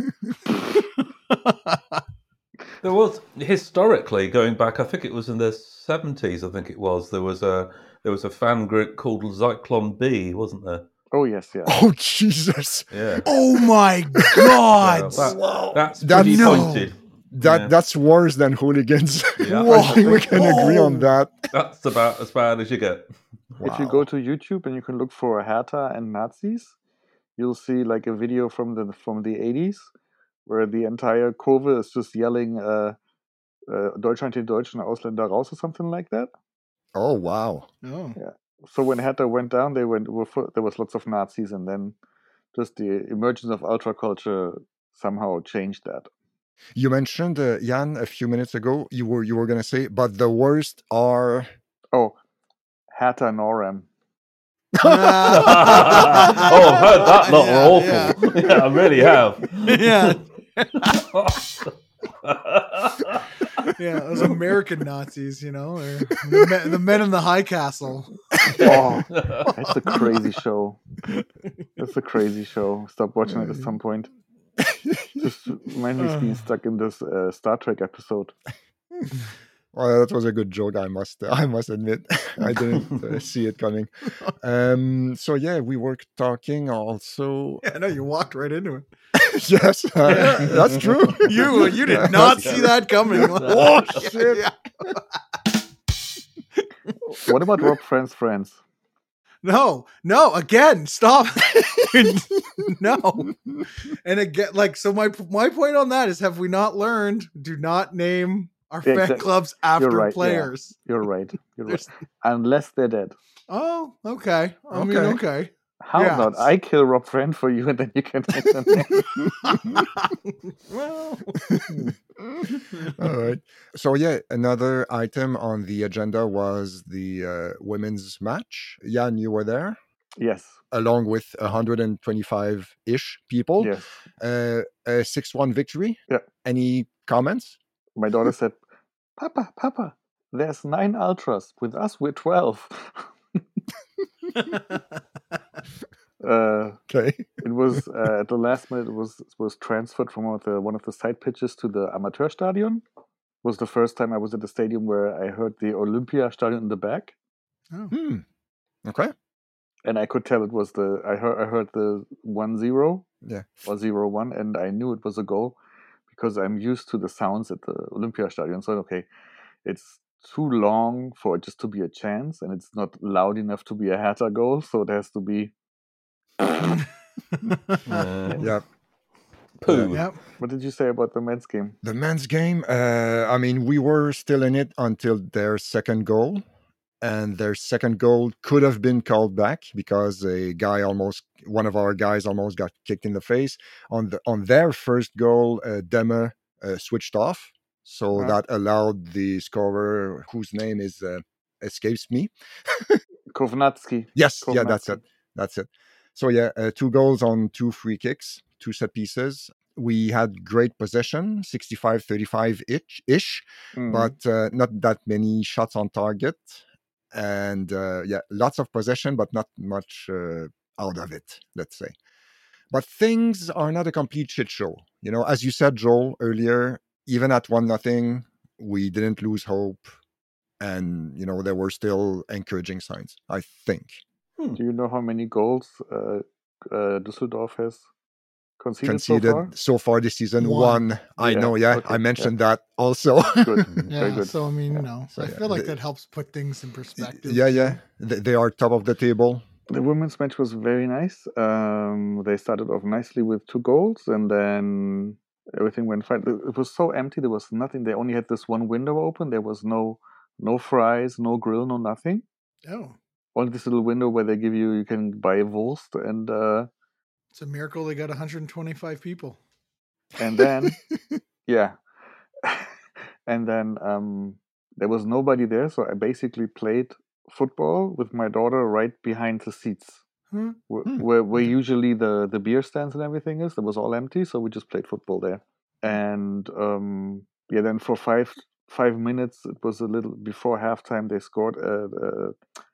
Speaker 4: There was historically going back. I think it was in the seventies. I think it was. There was a there was a fan group called Zyklon B, wasn't there?
Speaker 5: Oh yes, yeah.
Speaker 2: oh Jesus,
Speaker 4: Yeah.
Speaker 3: Oh my
Speaker 4: Yeah,
Speaker 3: god!
Speaker 4: that- that's
Speaker 2: That-
Speaker 4: pretty
Speaker 3: no.
Speaker 4: pointed.
Speaker 2: that
Speaker 4: Yeah.
Speaker 2: that's worse than hooligans.
Speaker 4: Yeah,
Speaker 2: I
Speaker 4: I
Speaker 2: think we
Speaker 5: think-
Speaker 2: can agree on
Speaker 3: Oh.
Speaker 2: that.
Speaker 4: That's about as bad as you get.
Speaker 5: If you
Speaker 2: Wow.
Speaker 5: go to YouTube and you can look for Hertha and Nazis, you'll see like a video from the from the eighties where the entire Kurve is just yelling uh, uh, Deutschland den Deutschen Ausländer raus or something like that.
Speaker 2: Oh wow.
Speaker 3: Oh.
Speaker 5: So when Hertha went down, they went were full, there was lots of Nazis, and then just the emergence of ultra culture somehow changed that.
Speaker 2: You mentioned uh, Jan a few minutes ago. You were you were gonna say, but the worst are.
Speaker 5: Oh, Hertha Norem.
Speaker 4: Oh, I've heard that lot
Speaker 3: Yeah,
Speaker 4: are awful. Yeah. I really have.
Speaker 3: Yeah. Yeah, those American Nazis, you know, or the, men, the men in the high castle.
Speaker 5: Oh, that's a crazy show. That's a crazy show. Stop watching it at some point. Just remind me of being stuck in this uh, Star Trek episode.
Speaker 2: Well, that was a good joke. I must I must admit, I didn't uh, see it coming. Um. So yeah, we were talking also.
Speaker 3: Yeah, no, you walked right into it.
Speaker 2: Yes, uh, that's true.
Speaker 3: You you did not see that coming.
Speaker 2: Oh shit!
Speaker 3: Yeah.
Speaker 5: What about Rob Friends Friends?
Speaker 3: No, no, again, stop. No. And again, like, so my my point on that is, have we not learned? Do not name our
Speaker 5: Yeah,
Speaker 3: fan
Speaker 5: exact-
Speaker 3: clubs after
Speaker 5: right, yeah.
Speaker 3: players.
Speaker 5: You're right. You're right.
Speaker 3: There's-
Speaker 5: Unless they're dead.
Speaker 3: Oh, okay. I mean,
Speaker 2: Okay.
Speaker 3: okay.
Speaker 5: How
Speaker 3: Yes.
Speaker 5: about I kill Rob Friend for you and then you can take the name?
Speaker 3: Well,
Speaker 2: All right. So yeah, another item on the agenda was the uh, women's match. Jan, you were there
Speaker 5: Yes.
Speaker 2: along with one hundred twenty-five ish people.
Speaker 5: Yes.
Speaker 2: Uh, a six one victory.
Speaker 5: Yeah.
Speaker 2: Any comments?
Speaker 5: My daughter said, Papa, Papa, there's nine ultras. With us, we're twelve. Uh,
Speaker 2: Okay.
Speaker 5: it was uh, at the last minute. It was it was transferred from one of the one of the side pitches to the Amateurstadion. Was the first time I was at the stadium where I heard the Olympiastadion in the back,
Speaker 3: Oh.
Speaker 2: Hmm. Okay.
Speaker 5: and I could tell it was the. I heard I heard the one zero
Speaker 2: Yeah.
Speaker 5: or zero one, and I knew it was a goal because I'm used to the sounds at the Olympiastadion. So okay, it's too long for it just to be a chance, and it's not loud enough to be a Hertha goal. So it has to be.
Speaker 4: Uh,
Speaker 2: Yeah.
Speaker 4: poo.
Speaker 3: Yep.
Speaker 5: What did you say about the men's game?
Speaker 2: The men's game, uh, I mean, we were still in it until their second goal. And their second goal could have been called back because a guy almost, one of our guys almost got kicked in the face. On the on their first goal, uh, Dema uh, switched off. So
Speaker 5: Ah.
Speaker 2: that allowed the scorer, whose name is uh, escapes me.
Speaker 5: Kovnatski.
Speaker 2: Yes, yeah, that's
Speaker 5: Kovnatski.
Speaker 2: it. That's it. So yeah, uh, two goals on two free kicks, two set pieces. We had great possession, sixty-five thirty-five ish, ish
Speaker 5: Mhm.
Speaker 2: but uh, not that many shots on target. And uh, yeah, lots of possession, but not much uh, out of it, let's say. But things are not a complete shit show. You know, as you said, Joel, earlier, even at one nothing, we didn't lose hope. And, you know, there were still encouraging signs, I think.
Speaker 5: Do you know how many goals uh, uh, Düsseldorf has conceded,
Speaker 2: Conceded
Speaker 5: so far?
Speaker 2: so far this season,
Speaker 3: One.
Speaker 2: one. I
Speaker 5: Yeah,
Speaker 2: know, yeah.
Speaker 5: okay,
Speaker 2: I
Speaker 5: yeah.
Speaker 2: mentioned that also.
Speaker 5: Good.
Speaker 3: Yeah.
Speaker 5: Very good.
Speaker 3: So I mean, you know,
Speaker 2: So,
Speaker 3: I
Speaker 2: yeah,
Speaker 3: feel like
Speaker 2: the-
Speaker 3: that helps put things in perspective.
Speaker 2: yeah,
Speaker 3: too.
Speaker 2: yeah. They, they are top of the table.
Speaker 5: The women's match was very nice. Um, they started off nicely with two goals, and then everything went fine. It it was so empty. There was nothing. They only had this one window open. There was no no fries, no grill, no nothing.
Speaker 3: Oh,
Speaker 5: Only this little window where they give you you can buy Wurst, and uh,
Speaker 3: it's a miracle they got one hundred twenty-five people.
Speaker 5: and then yeah, and then um, there was nobody there. So I basically played football with my daughter right behind the seats.
Speaker 3: Huh?
Speaker 5: where,
Speaker 2: Hmm,
Speaker 5: where, where
Speaker 2: okay.
Speaker 5: usually the, the beer stands and everything is. That was all empty, so we just played football there. And um, yeah, then for five five minutes, it was a little before halftime. They scored. Uh,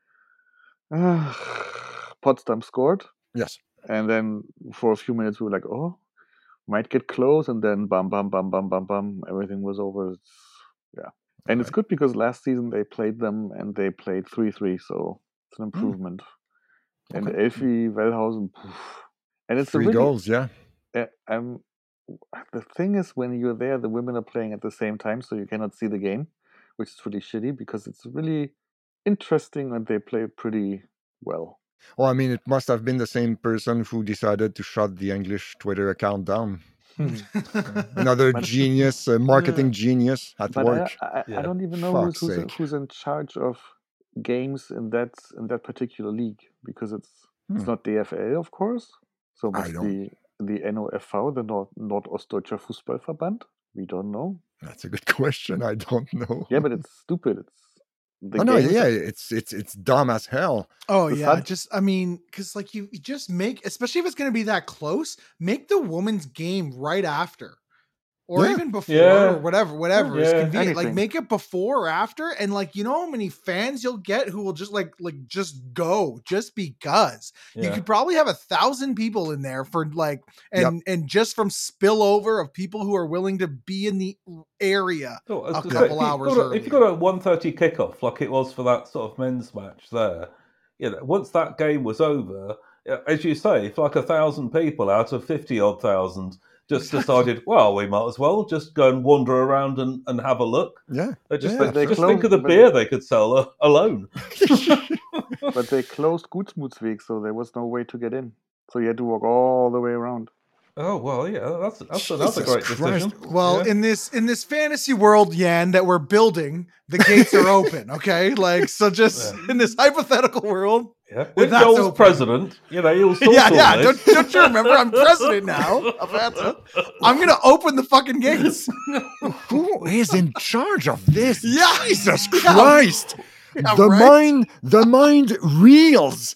Speaker 5: uh, uh, Potsdam scored,
Speaker 2: Yes.
Speaker 5: and then for a few minutes we were like, "Oh, might get close," and then bam, bam, bam, bam, bam, bam, everything was over. It's, yeah, and it's
Speaker 2: Alright.
Speaker 5: good because last season they played them and they played three three, so it's an improvement. And
Speaker 2: Okay.
Speaker 5: Elfie Wellhausen, poof. And it's a
Speaker 2: Three
Speaker 5: really.
Speaker 2: goals, yeah.
Speaker 5: Uh, um, the thing is, when you're there, the women are playing at the same time, so you cannot see the game, which is really shitty because it's really interesting and they play pretty well.
Speaker 2: Well, I mean, it must have been the same person who decided to shut the English Twitter account down. Another
Speaker 5: But-
Speaker 2: genius, uh, marketing genius at
Speaker 5: But
Speaker 2: work.
Speaker 5: I, I,
Speaker 4: Yeah.
Speaker 5: I don't even know who's
Speaker 2: Fuck's
Speaker 5: who's in,
Speaker 2: sake.
Speaker 5: who's in charge of games in that in that particular league because it's it's
Speaker 2: Hmm.
Speaker 5: not D F L, of course. So
Speaker 2: I
Speaker 5: it's
Speaker 2: don't-
Speaker 5: the the N O F V, the Nord Nordostdeutscher Fußballverband. We don't know.
Speaker 2: That's a good question. I don't know.
Speaker 5: Yeah, but it's stupid. It's the
Speaker 2: oh no,
Speaker 5: games-
Speaker 2: yeah, it's it's it's dumb as hell.
Speaker 3: Oh
Speaker 5: The
Speaker 3: yeah,
Speaker 5: Sun-
Speaker 3: just I mean, because like you, you just make, especially if it's going to be that close, make the woman's game right after, or
Speaker 2: Yeah.
Speaker 3: even before,
Speaker 4: Yeah.
Speaker 3: or whatever, whatever is
Speaker 4: Yeah.
Speaker 3: convenient. Like
Speaker 5: Anything.
Speaker 3: make it before or after, and like you know how many fans you'll get who will just like like just go just because. You
Speaker 4: Yeah.
Speaker 3: could probably have a thousand people in there for like and and just from spillover of people who are willing to be in the area.
Speaker 4: Oh, I was
Speaker 3: a
Speaker 4: gonna
Speaker 3: couple
Speaker 4: if you
Speaker 3: hours
Speaker 4: got a, if you
Speaker 3: earlier.
Speaker 4: got a one thirty kickoff like it was for that sort of men's match there, you know, once that game was over, yeah, as you say, if like a thousand people out of fifty odd thousand just
Speaker 3: Exactly.
Speaker 4: decided, well, we might as well just go and wander around and, and have a look.
Speaker 2: Yeah.
Speaker 4: They just,
Speaker 2: Yeah,
Speaker 4: think,
Speaker 5: they
Speaker 4: just
Speaker 5: closed-
Speaker 4: think of the
Speaker 5: but-
Speaker 4: beer they could sell uh, alone.
Speaker 5: But they closed Gutsmutsweg, so there was no way to get in. So you had to walk all the way around.
Speaker 4: Oh well, yeah, that's that's another
Speaker 2: Jesus
Speaker 4: great
Speaker 2: Christ.
Speaker 4: decision.
Speaker 3: Well,
Speaker 4: Yeah.
Speaker 3: in this in this fantasy world, Yan, that we're building, the gates are open. Okay, like so, just
Speaker 4: Yeah.
Speaker 3: in this hypothetical world.
Speaker 4: Yeah. With
Speaker 3: that's
Speaker 4: Joel's
Speaker 3: open.
Speaker 4: president, you know, he'll sort
Speaker 3: Yeah,
Speaker 4: all
Speaker 3: yeah.
Speaker 4: this.
Speaker 3: Don't, don't you remember? I'm president now. of Atlanta. I'm gonna open the fucking gates.
Speaker 2: Who is in charge of this?
Speaker 3: Yeah.
Speaker 2: Jesus
Speaker 3: Yeah.
Speaker 2: Christ.
Speaker 3: Yeah,
Speaker 2: the
Speaker 3: right?
Speaker 2: mind the mind reels.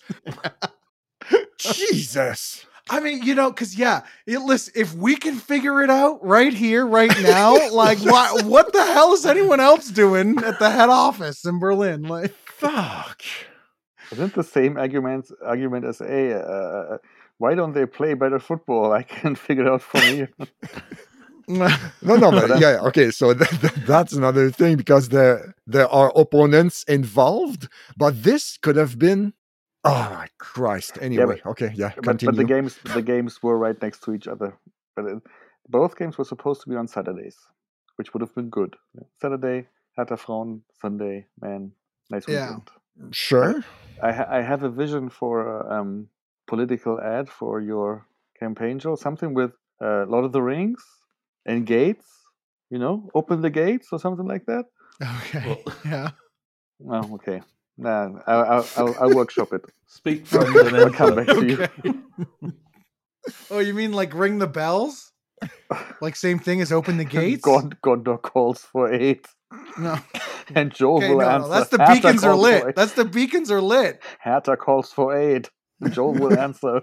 Speaker 2: Jesus.
Speaker 3: I mean, you know, because yeah, it, listen, if we can figure it out right here, right now, like, why, what the hell is anyone else doing at the head office in Berlin? Like,
Speaker 2: Fuck.
Speaker 5: Isn't the same argument argument as a uh, why don't they play better football? I can't figure it out from here.
Speaker 2: No, no, but
Speaker 5: But I-
Speaker 2: yeah, okay. So th- th- that's another thing because there there are opponents involved, but this could have been. Oh my Christ! Anyway, okay, yeah,
Speaker 5: but but the
Speaker 2: continue.
Speaker 5: games the games were right next to each other. But it, both games were supposed to be on Saturdays, which would have been good. Saturday, Hertha Frauen. Sunday, man, nice
Speaker 3: Yeah.
Speaker 5: weekend.
Speaker 2: Sure.
Speaker 5: I ha- I have a vision for a um, political ad for your campaign, Joe. Something with uh, Lord of the Rings and gates. You know, open the gates or something like that.
Speaker 3: Okay.
Speaker 4: Well-
Speaker 3: Yeah.
Speaker 5: Oh, okay. Nah, I'll, I'll, I'll, I'll workshop it.
Speaker 4: Speak friend and
Speaker 5: I'll come
Speaker 4: enter.
Speaker 5: back to you.
Speaker 3: Okay. Oh, you mean like ring the bells? Like same thing as open the gates?
Speaker 5: God, Gondor calls for aid,
Speaker 3: No.
Speaker 5: and Joe
Speaker 3: Okay,
Speaker 5: will
Speaker 3: no,
Speaker 5: answer.
Speaker 3: no. That's the
Speaker 5: Hertha
Speaker 3: beacons are
Speaker 5: calls for
Speaker 3: lit.
Speaker 5: aid.
Speaker 3: That's the beacons are lit.
Speaker 5: Hertha calls for aid. Joe will answer.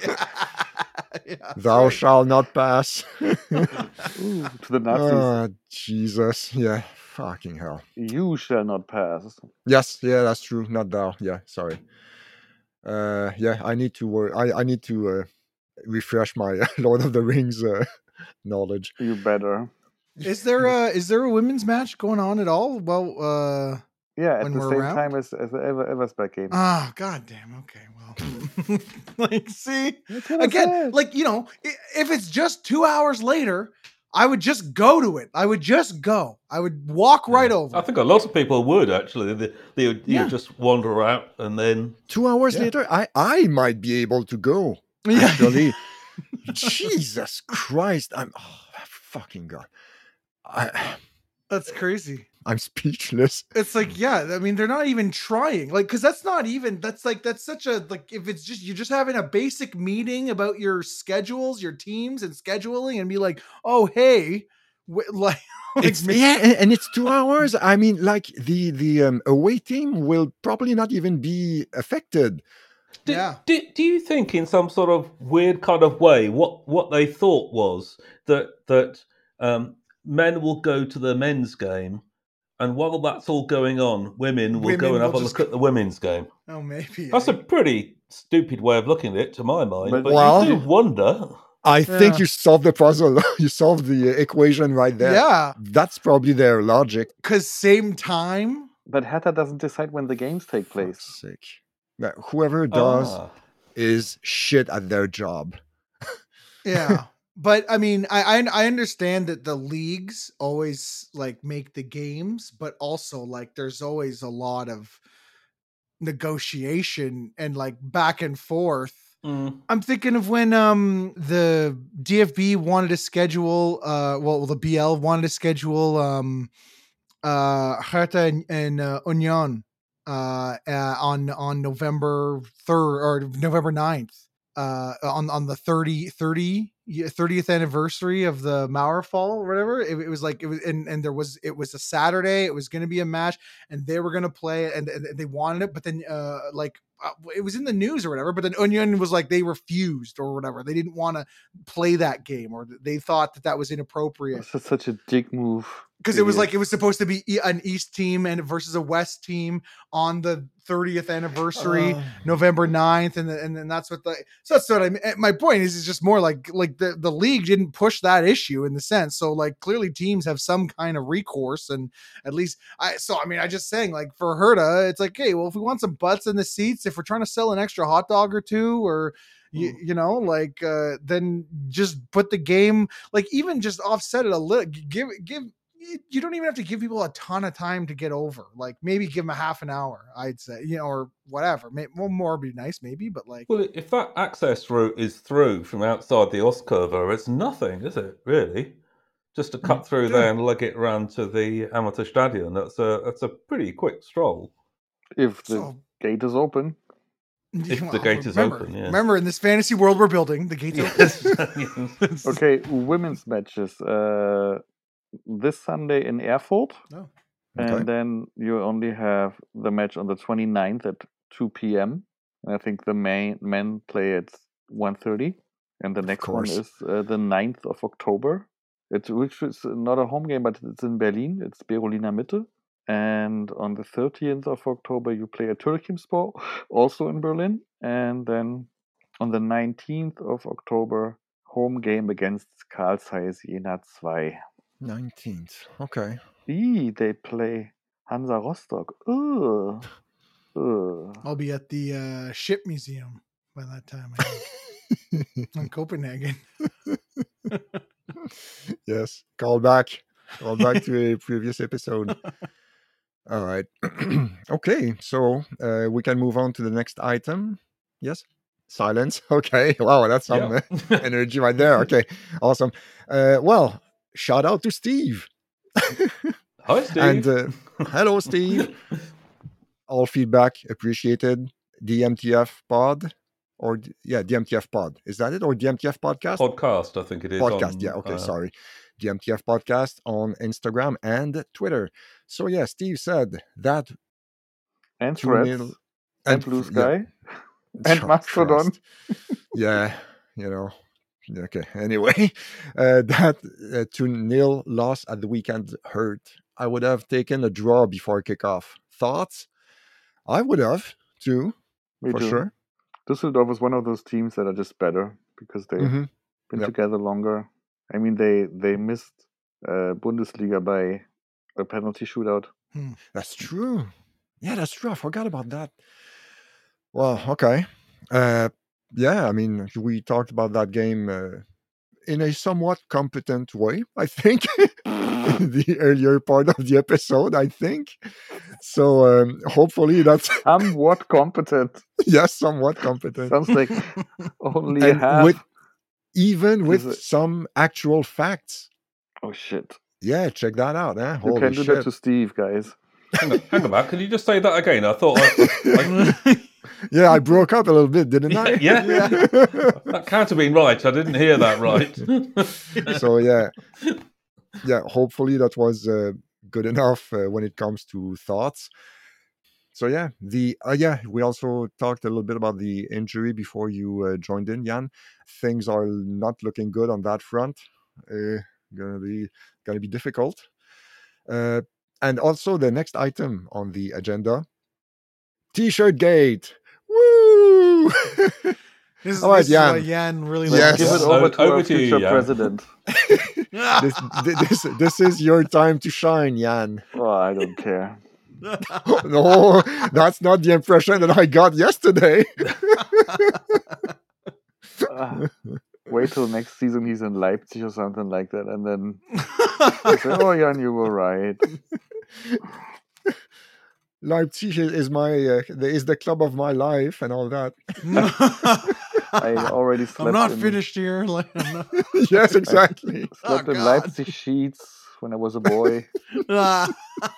Speaker 3: Yeah, that's
Speaker 2: Thou
Speaker 3: right.
Speaker 2: shalt not pass.
Speaker 5: Ooh, to the Nazis.
Speaker 2: Oh, Jesus. Yeah. Fucking hell.
Speaker 5: You shall not pass.
Speaker 2: Yes. Yeah, that's true. Not thou. Yeah. Sorry. Uh, yeah. I need to. Uh, I I need to uh, refresh my Lord of the Rings uh, knowledge.
Speaker 5: You better.
Speaker 3: Is there a is there a women's match going on at all? Well, uh
Speaker 5: Yeah, at
Speaker 3: When
Speaker 5: the
Speaker 3: we're
Speaker 5: same
Speaker 3: around?
Speaker 5: time as, as the Ever Eversback game.
Speaker 3: ah, goddamn. Okay, well, like, see,
Speaker 5: That's what I
Speaker 3: again,
Speaker 5: said.
Speaker 3: like you know, i- if it's just two hours later, I would just go to it. I would just go. I would walk right over.
Speaker 4: I think a lot of people would actually. They, they would you
Speaker 2: Yeah.
Speaker 4: know, just wander out and then
Speaker 2: Two hours
Speaker 4: Yeah.
Speaker 2: later, I I might be able to go.
Speaker 3: Yeah.
Speaker 2: Actually, Jesus Christ, I'm oh, fucking God. I
Speaker 3: That's crazy.
Speaker 2: I'm speechless.
Speaker 3: It's like, yeah, I mean, they're not even trying, like, because that's not even. That's like, that's such a like. If it's just you're just having a basic meeting about your schedules, your teams, and scheduling, and be like, oh, hey, wh- like, like
Speaker 2: It's
Speaker 3: ma-
Speaker 2: yeah, and, and it's two hours. I mean, like the the um, away team will probably not even be affected.
Speaker 4: Do,
Speaker 3: Yeah.
Speaker 4: do, do you think, in some sort of weird kind of way, what, what they thought was that that um, men will go to the men's game, and while that's all going on, women will
Speaker 3: Women
Speaker 4: go and have
Speaker 3: will
Speaker 4: a
Speaker 3: just
Speaker 4: look at the women's game?
Speaker 3: oh, maybe.
Speaker 4: That's
Speaker 3: eh?
Speaker 4: a pretty stupid way of looking at it, to my mind.
Speaker 5: But-
Speaker 4: But,
Speaker 2: Well-
Speaker 4: you do wonder.
Speaker 2: I think
Speaker 3: Yeah.
Speaker 2: you solved the puzzle. You solved the equation right there.
Speaker 3: Yeah,
Speaker 2: That's probably their logic.
Speaker 3: because same time.
Speaker 5: But Hertha doesn't decide when the games take place.
Speaker 2: Fuck's sake. Now, whoever does
Speaker 4: Ah.
Speaker 2: is shit at their job.
Speaker 3: Yeah. But I mean, I, I I understand that the leagues always like make the games, but also like there's always a lot of negotiation and like back and forth.
Speaker 4: Mm.
Speaker 3: I'm thinking of when um the D F B wanted to schedule uh well the B L wanted to schedule um uh Hertha and, and uh, Union uh, uh on on November third or November ninth uh on on the thirty, thirty thirtieth anniversary of the Mauerfall or whatever. It, it was like it was and, and there was it was a Saturday, it was going to be a match and they were going to play it and, and they wanted it, but then uh like uh, it was in the news or whatever, but then Union was like they refused or whatever. They didn't want to play that game or they thought that that was inappropriate
Speaker 5: This is such a dick move.
Speaker 3: because it was
Speaker 5: Idiots.
Speaker 3: like it was supposed to be e- an East team and versus a West team on the thirtieth anniversary,
Speaker 2: Uh,
Speaker 3: November ninth, and then and then that's what the so that's what I mean. My point is, is just more like like the the league didn't push that issue in the sense. So like clearly teams have some kind of recourse, and at least I so I mean I just saying like for Hertha, it's like hey, well if we want some butts in the seats, if we're trying to sell an extra hot dog or two, or you, you know like uh then just put the game like even just offset it a little, give give. You you don't even have to give people a ton of time to get over. Like maybe give them a half an hour, I'd say, you know, or whatever. Maybe well, more would be nice, maybe, but like,
Speaker 4: Well, if that access route is through from outside the Ostkurve, it's nothing, is it? Really, just to cut through there and leg it around to the Amateur Stadion. That's a that's a pretty quick stroll.
Speaker 5: If the
Speaker 3: so
Speaker 5: gate is open.
Speaker 4: If the gate is
Speaker 3: remember,
Speaker 4: open, yeah.
Speaker 3: Remember, in this fantasy world we're building, the gate's open.
Speaker 4: Yes.
Speaker 5: Okay, women's matches. Uh, this Sunday in Erfurt.
Speaker 3: Oh.
Speaker 2: Okay.
Speaker 5: And then you only have the match on the twenty-ninth at two p.m. And I think the main men play at one thirty. And the next one
Speaker 2: course.
Speaker 5: is uh, the ninth of October. It's, which is not a home game, but it's in Berlin. It's Berolina Mitte. And on the thirtieth of October, you play at Türkimspor, also in Berlin. And then on the nineteenth of October, home game against Carl Zeiss Jena two.
Speaker 2: nineteenth. Okay.
Speaker 5: Eee, they play Hansa Rostock. Ugh. Ugh.
Speaker 3: I'll be at the uh, ship museum by that time, I think, in Copenhagen.
Speaker 2: Yes. Call back. Call back to a previous episode. All right. Okay. So uh, we can move on to the next item. Yes. Silence. Okay. Wow. That's some
Speaker 4: Yeah.
Speaker 2: uh, energy right there. Okay. Awesome. Uh, well, shout out to Steve.
Speaker 4: Hi, Steve.
Speaker 2: And uh, hello, Steve. All feedback appreciated. D M T F pod or d- yeah, D M T F pod. Is that it? Or D M T F podcast?
Speaker 4: Podcast, I think it is.
Speaker 2: Podcast.
Speaker 4: on,
Speaker 2: Yeah. Okay.
Speaker 4: uh,
Speaker 2: Sorry. D M T F podcast on Instagram and Twitter. So yeah, Steve said that
Speaker 5: And
Speaker 2: two
Speaker 5: Threads.
Speaker 2: nil
Speaker 5: And Blue
Speaker 2: yeah,
Speaker 5: Sky. And
Speaker 2: oh,
Speaker 5: Mastodon.
Speaker 2: Christ. Yeah, you know. Okay. Anyway, uh, that uh, two nil loss at the weekend hurt. I would have taken a draw before kickoff. Thoughts? I would have too,
Speaker 5: Me
Speaker 2: for
Speaker 5: too.
Speaker 2: sure.
Speaker 5: Düsseldorf is one of those teams that are just better because they've
Speaker 2: Mhm.
Speaker 5: been
Speaker 2: Yep.
Speaker 5: together longer. I mean, they they missed uh, Bundesliga by a penalty shootout.
Speaker 2: That's true. Yeah, that's true. I forgot about that. Well, okay. Uh, yeah, I mean, we talked about that game uh, in a somewhat competent way, I think, in the earlier part of the episode, I think. So um, hopefully that's,
Speaker 5: Somewhat competent.
Speaker 2: yes, somewhat competent.
Speaker 5: Sounds like only
Speaker 2: And
Speaker 5: half.
Speaker 2: with even
Speaker 5: Is
Speaker 2: with
Speaker 5: it-
Speaker 2: some actual facts.
Speaker 5: Oh shit!
Speaker 2: Yeah, check that out. Eh?
Speaker 5: You
Speaker 2: Holy
Speaker 5: can do
Speaker 2: shit.
Speaker 5: that to Steve, guys.
Speaker 4: hang, on, hang about. Can you just say that again? I thought I, I,
Speaker 2: Yeah, I broke up a little bit, didn't I?
Speaker 4: Yeah. that can't have been right. I didn't hear that right.
Speaker 2: So yeah, yeah. Hopefully that was uh, good enough uh, when it comes to thoughts. So yeah, the uh, yeah. We also talked a little bit about the injury before you uh, joined in, Jan. Things are not looking good on that front. Uh, gonna be gonna be difficult. Uh, and also the next item on the agenda: T-shirt gate. Woo!
Speaker 3: This is,
Speaker 2: All right,
Speaker 3: this is what
Speaker 2: Jan.
Speaker 3: Jan really
Speaker 2: Yes.
Speaker 3: likes.
Speaker 5: Give it
Speaker 4: O-
Speaker 5: over to
Speaker 4: over
Speaker 5: our
Speaker 4: to you,
Speaker 5: future
Speaker 4: Jan.
Speaker 5: president.
Speaker 2: this, this this is your time to shine, Jan.
Speaker 5: Oh, I don't care.
Speaker 2: No, that's not the impression that I got yesterday.
Speaker 5: Ah, wait till next season he's in Leipzig or something like that, and then I say, "Oh, Jan, you were right."
Speaker 2: Leipzig is is my uh, is the club of my life and all that.
Speaker 5: I already slept.
Speaker 3: I'm not
Speaker 5: in,
Speaker 3: finished here. Like, I'm not...
Speaker 2: Yes, exactly.
Speaker 5: Slept
Speaker 3: Oh,
Speaker 5: in
Speaker 3: God.
Speaker 5: Leipzig sheets when I was a boy,
Speaker 3: Ah.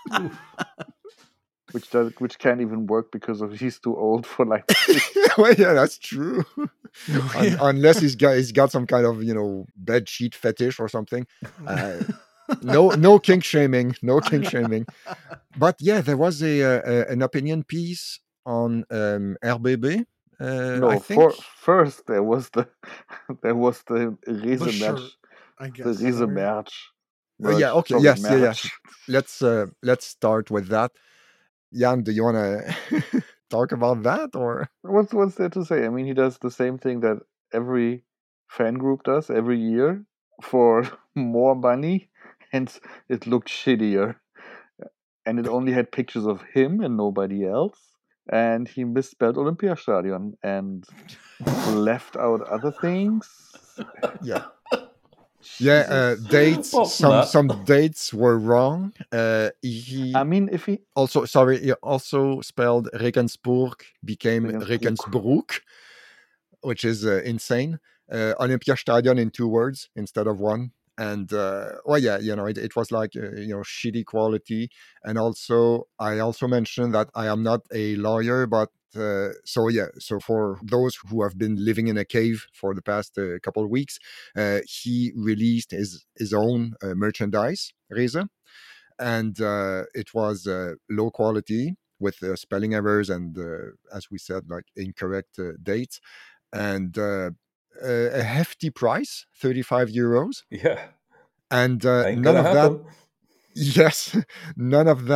Speaker 5: which does which can't even work because of he's too old for Leipzig.
Speaker 2: Well, yeah, that's true. Un-
Speaker 3: Yeah.
Speaker 2: unless he's got he's got some kind of you know bed sheet fetish or something. Uh, no, no kink shaming, no kink shaming. But yeah, there was a, uh, a an opinion piece on um, R B B. Uh,
Speaker 5: No,
Speaker 2: I think.
Speaker 5: for, first there was the there was the
Speaker 3: The
Speaker 5: Riese
Speaker 3: shirt,
Speaker 5: match,
Speaker 3: I guess.
Speaker 5: the
Speaker 3: is that
Speaker 5: Riese
Speaker 3: what you're-
Speaker 5: match.
Speaker 2: Oh, yeah, okay,
Speaker 5: sorry,
Speaker 2: yes, yeah, yeah.
Speaker 5: match.
Speaker 2: Let's uh, let's start with that. Jan, do you want to talk about that or?
Speaker 5: What's what's there to say? I mean, he does the same thing that every fan group does every year for more money, and it looked shittier. And it only had pictures of him and nobody else. And he misspelled Olympiastadion and left out other things.
Speaker 2: Yeah. Yeah, uh,
Speaker 5: Jesus.
Speaker 2: dates.
Speaker 4: Apart from
Speaker 2: Some
Speaker 4: that-
Speaker 2: some dates were wrong. Uh, he
Speaker 5: I mean, if he
Speaker 2: also sorry. He also spelled Regensburg became
Speaker 5: Regensburg.
Speaker 2: Regensburg, which is uh, insane. Uh, Olympiastadion in two words instead of one. And uh, well, yeah, you know, it, it was like uh, you know shitty quality. And also, I also mentioned that I am not a lawyer, but uh, so yeah. So for those who have been living in a cave for the past uh, couple of weeks, uh, he released his his own uh, merchandise, Riese, and uh, it was uh, low quality with uh, spelling errors and, uh, as we said, like incorrect uh, dates, and uh, a a hefty price, thirty-five euros.
Speaker 4: Yeah.
Speaker 2: And uh,
Speaker 4: Ain't
Speaker 2: none
Speaker 4: gonna
Speaker 2: of that,
Speaker 4: happen.
Speaker 2: yes, none of that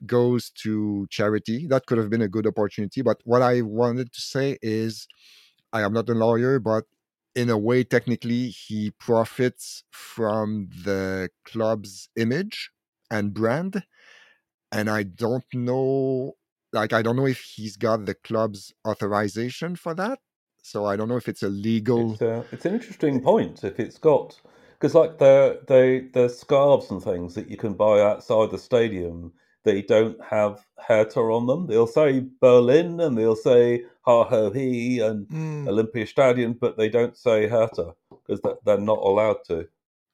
Speaker 2: goes to charity. That could have been a good opportunity. But what I wanted to say is, I am not a lawyer, but in a way, technically, he profits from the club's image and brand. And I don't know, like, I don't know if he's got the club's authorization for that. So I don't know if it's a legal.
Speaker 4: It's uh, it's an interesting point if it's got, because like the the the scarves and things that you can buy outside the stadium, they don't have Hertha on them. They'll say Berlin and they'll say Ha Ho He and
Speaker 3: Mm.
Speaker 4: Olympiastadion, but they don't say Hertha because they're not allowed to.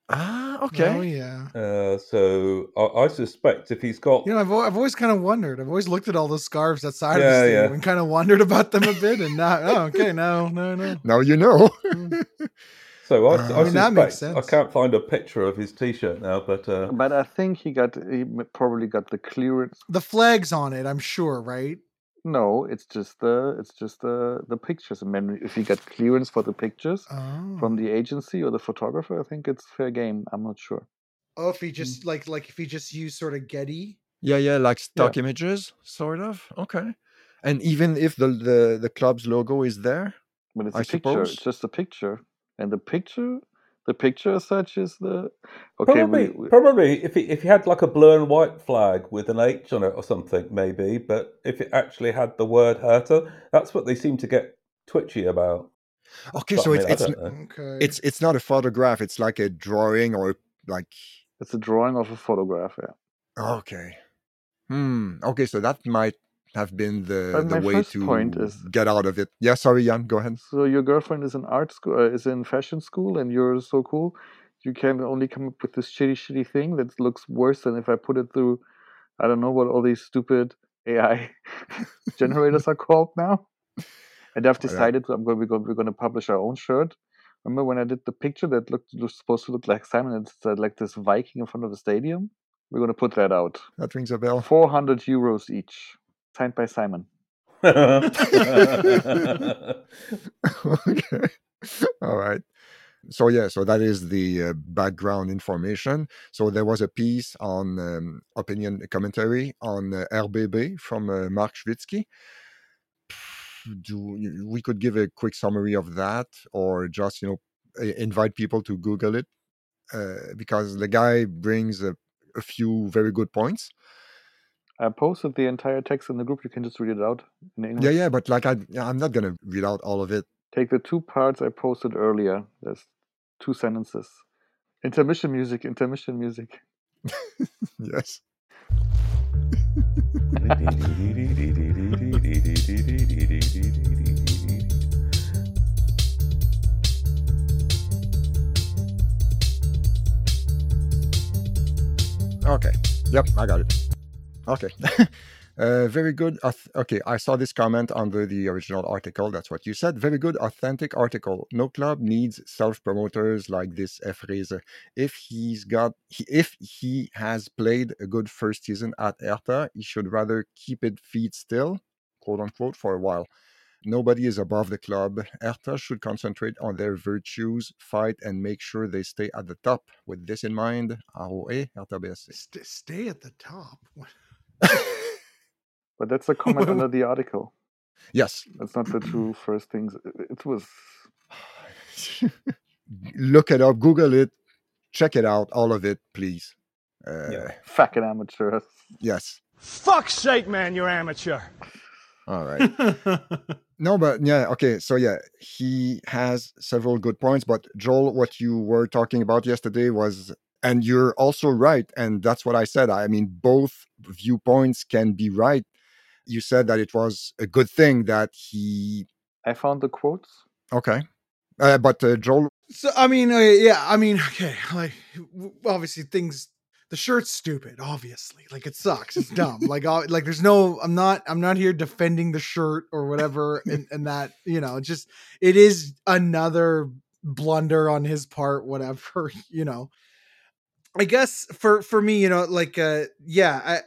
Speaker 2: Ah, okay.
Speaker 3: Oh yeah.
Speaker 4: Uh, so I, I suspect if he's got
Speaker 3: You know, I've al- I've always kind of wondered. I've always looked at all those scarves outside of the
Speaker 4: Yeah,
Speaker 3: stadium
Speaker 4: yeah.
Speaker 3: and kind of wondered about them a bit. And now, oh, okay, no, no, no.
Speaker 2: Now you know.
Speaker 3: Mm.
Speaker 4: So I,
Speaker 2: Uh,
Speaker 4: I
Speaker 3: I mean, that makes
Speaker 4: suspect I
Speaker 3: sense.
Speaker 4: can't find a picture of his T-shirt now, but uh,
Speaker 5: But I think he got he m- probably got the clearance.
Speaker 3: The flag's on it, I'm sure, right?
Speaker 5: No, it's just the it's just the the pictures. And then if he got clearance for the pictures
Speaker 3: Oh.
Speaker 5: from the agency or the photographer, I think it's fair game. I'm not sure.
Speaker 3: Oh, if he just like like if he just used sort of Getty.
Speaker 2: Yeah, yeah, like stock images, sort of. Okay. And even if the the, the club's logo is there,
Speaker 5: But it's
Speaker 2: I
Speaker 5: a picture.
Speaker 2: suppose.
Speaker 5: It's just a picture, and the picture, the picture as such is the okay.
Speaker 4: probably
Speaker 5: We, we
Speaker 4: probably if he, if he had like a blue and white flag with an H on it or something, maybe. But if it actually had the word Hertha, that's what they seem to get twitchy about.
Speaker 2: Okay,
Speaker 4: But
Speaker 2: so
Speaker 4: I
Speaker 2: it's
Speaker 4: mean, I
Speaker 2: it's
Speaker 4: don't know.
Speaker 3: Okay.
Speaker 2: it's it's not a photograph. It's like a drawing or like.
Speaker 5: it's a drawing of a photograph. Yeah.
Speaker 2: Okay. Hmm. Okay, so that might have been the
Speaker 5: But
Speaker 2: the
Speaker 5: my
Speaker 2: way
Speaker 5: first
Speaker 2: to
Speaker 5: point is-
Speaker 2: get out of it. Yeah. Sorry, Jan. Go ahead.
Speaker 5: So your girlfriend is in art school, uh, is in fashion school, and you're so cool. You can only come up with this shitty, shitty thing that looks worse than if I put it through. I don't know what all these stupid A I generators are called now. And I've
Speaker 2: Oh, yeah.
Speaker 5: decided I'm going. We're going. We're going to publish our own shirt. Remember when I did the picture that looked was supposed to look like Simon? It's uh, like this Viking in front of the stadium. We're going to put that out.
Speaker 2: That rings a bell.
Speaker 5: Four hundred euros each, signed by Simon.
Speaker 2: Okay. All right. So yeah, so that is the uh, background information. So there was a piece on um, opinion commentary on uh, R B B from uh, Mark Schwitzky. Do you- we could give a quick summary of that, or just you know i- invite people to Google it uh, because the guy brings a, a few very good points.
Speaker 5: I posted the entire text in the group. You can just read it out in English.
Speaker 2: Yeah, yeah, but like I, I'm not gonna read out all of it.
Speaker 5: Take the two parts I posted earlier. There's two sentences. Intermission music. Intermission music.
Speaker 2: Yes. Okay. Yep, I got it. Okay. Uh, very good. auth- Okay, I saw this comment under the original article. That's what you said. Very good, authentic article. No club needs self-promoters like this Efreze. If he's got, he, if he has played a good first season at Hertha, he should rather keep it feet still, quote unquote, for a while. Nobody is above the club. Hertha should concentrate on their virtues, fight, and make sure they stay at the top. With this in mind, A O E, Hertha B S C.
Speaker 3: St- stay at the top. What-
Speaker 5: But that's the comment under the article.
Speaker 2: Yes.
Speaker 5: That's not the two first things. It, it was.
Speaker 2: Look it up, Google it, check it out, all of it, please. Uh,
Speaker 4: Yeah.
Speaker 5: Fucking amateurs.
Speaker 2: Yes.
Speaker 6: Fuck's sake, man, you're amateur.
Speaker 2: All right. No, but yeah, okay. So yeah, he has several good points. But Joel, what you were talking about yesterday was, and you're also right, and that's what I said. I mean, both viewpoints can be right. You said that it was a good thing that he.
Speaker 5: I found the quotes.
Speaker 2: Okay. Uh, but uh, Joel,
Speaker 3: So I mean, uh, yeah, I mean, okay, like w- obviously things. The shirt's stupid, obviously. Like it sucks. It's dumb. Like, uh, like there's no. I'm not. I'm not here defending the shirt or whatever. And, and that you know, just it is another blunder on his part. Whatever you know. I guess for for me, you know, like uh, yeah, I,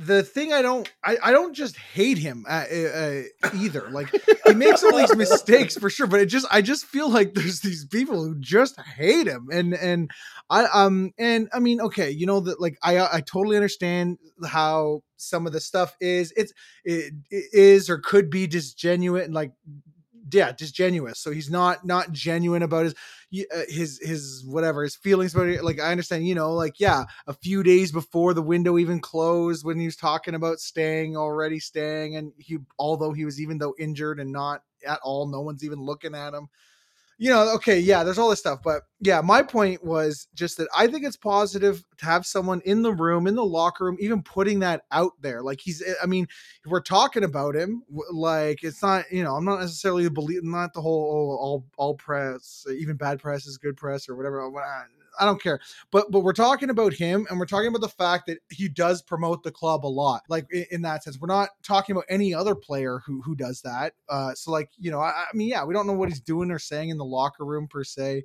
Speaker 3: the thing I don't I, I don't just hate him uh, uh, either. Like he makes all these mistakes for sure, but it just I just feel like there's these people who just hate him, and and I um and I mean okay, you know that like I I totally understand how some of the stuff is it's it, it is or could be disgenuine and like yeah disgenuous. So he's not not genuine about his uh, his his whatever his feelings about it. Like I understand, you know, like yeah, a few days before the window even closed, when he was talking about staying already staying, and he although he was even though injured and not at all, no one's even looking at him. You know, okay, yeah, there's all this stuff, but yeah, my point was just that I think it's positive to have someone in the room, in the locker room, even putting that out there. Like he's, I mean, if we're talking about him, like it's not, you know, I'm not necessarily believe, not the whole oh, all all press, even bad press is good press or whatever. I don't care, but but we're talking about him, and we're talking about the fact that he does promote the club a lot. Like in, in that sense, we're not talking about any other player who who does that. Uh, so like you know, I, I mean, yeah, we don't know what he's doing or saying in the locker room per se.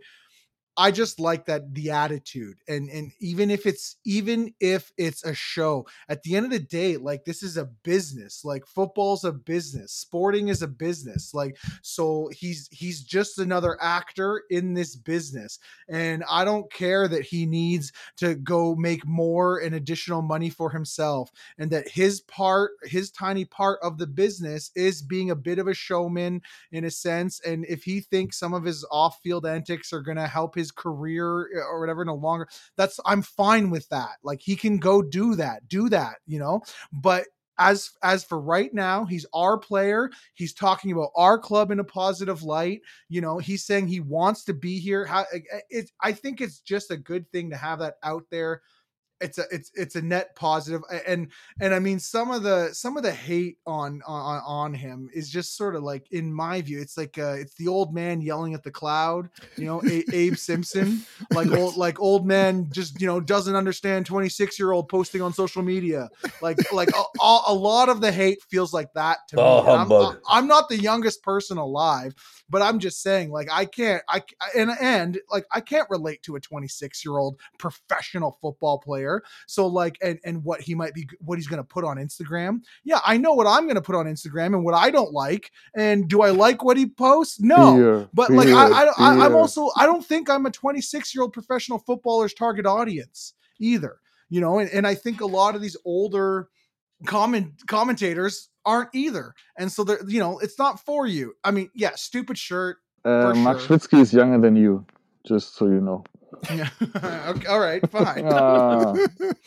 Speaker 3: I just like that the attitude, and and even if it's even if it's a show, at the end of the day, like this is a business. Like football's a business, sporting is a business. Like so, he's he's just another actor in this business, and I don't care that he needs to go make more and additional money for himself, and that his part, his tiny part of the business, is being a bit of a showman in a sense. And if he thinks some of his off-field antics are going to help his career or whatever no longer, that's I'm fine with that. Like he can go do that, do that, you know. But as as for right now, he's our player. He's talking about our club in a positive light. You know, he's saying he wants to be here. How it, I think it's just a good thing to have that out there. It's a it's it's a net positive, and and I mean some of the some of the hate on on on him is just sort of like, in my view, it's like uh it's the old man yelling at the cloud, you know, a- Abe Simpson, like
Speaker 2: Yes.
Speaker 3: old like old man just, you know, doesn't understand twenty-six year old posting on social media, like like a, a, a lot of the hate feels like that to
Speaker 4: Oh,
Speaker 3: me. And I'm
Speaker 4: humbug.
Speaker 3: I'm not the youngest person alive, but I'm just saying, like, I can't, I, and, and like, I can't relate to a twenty-six year old professional football player. So like, and, and what he might be, what he's going to put on Instagram. Yeah. I know what I'm going to put on Instagram and what I don't like. And do I like what he posts? No,
Speaker 5: Fear,
Speaker 3: but like,
Speaker 5: fear,
Speaker 3: I, I, I I'm
Speaker 5: fear.
Speaker 3: also, I don't think I'm a twenty-six year old professional footballer's target audience either, you know? And, and I think a lot of these older comment commentators aren't either. And so they're, you know, it's not for you. I mean, yeah, stupid shirt.
Speaker 5: Uh,
Speaker 3: For
Speaker 5: Max
Speaker 3: sure.
Speaker 5: Schwitzky is younger than you, just so you know.
Speaker 3: Yeah. Okay, all right, fine.
Speaker 5: Ah,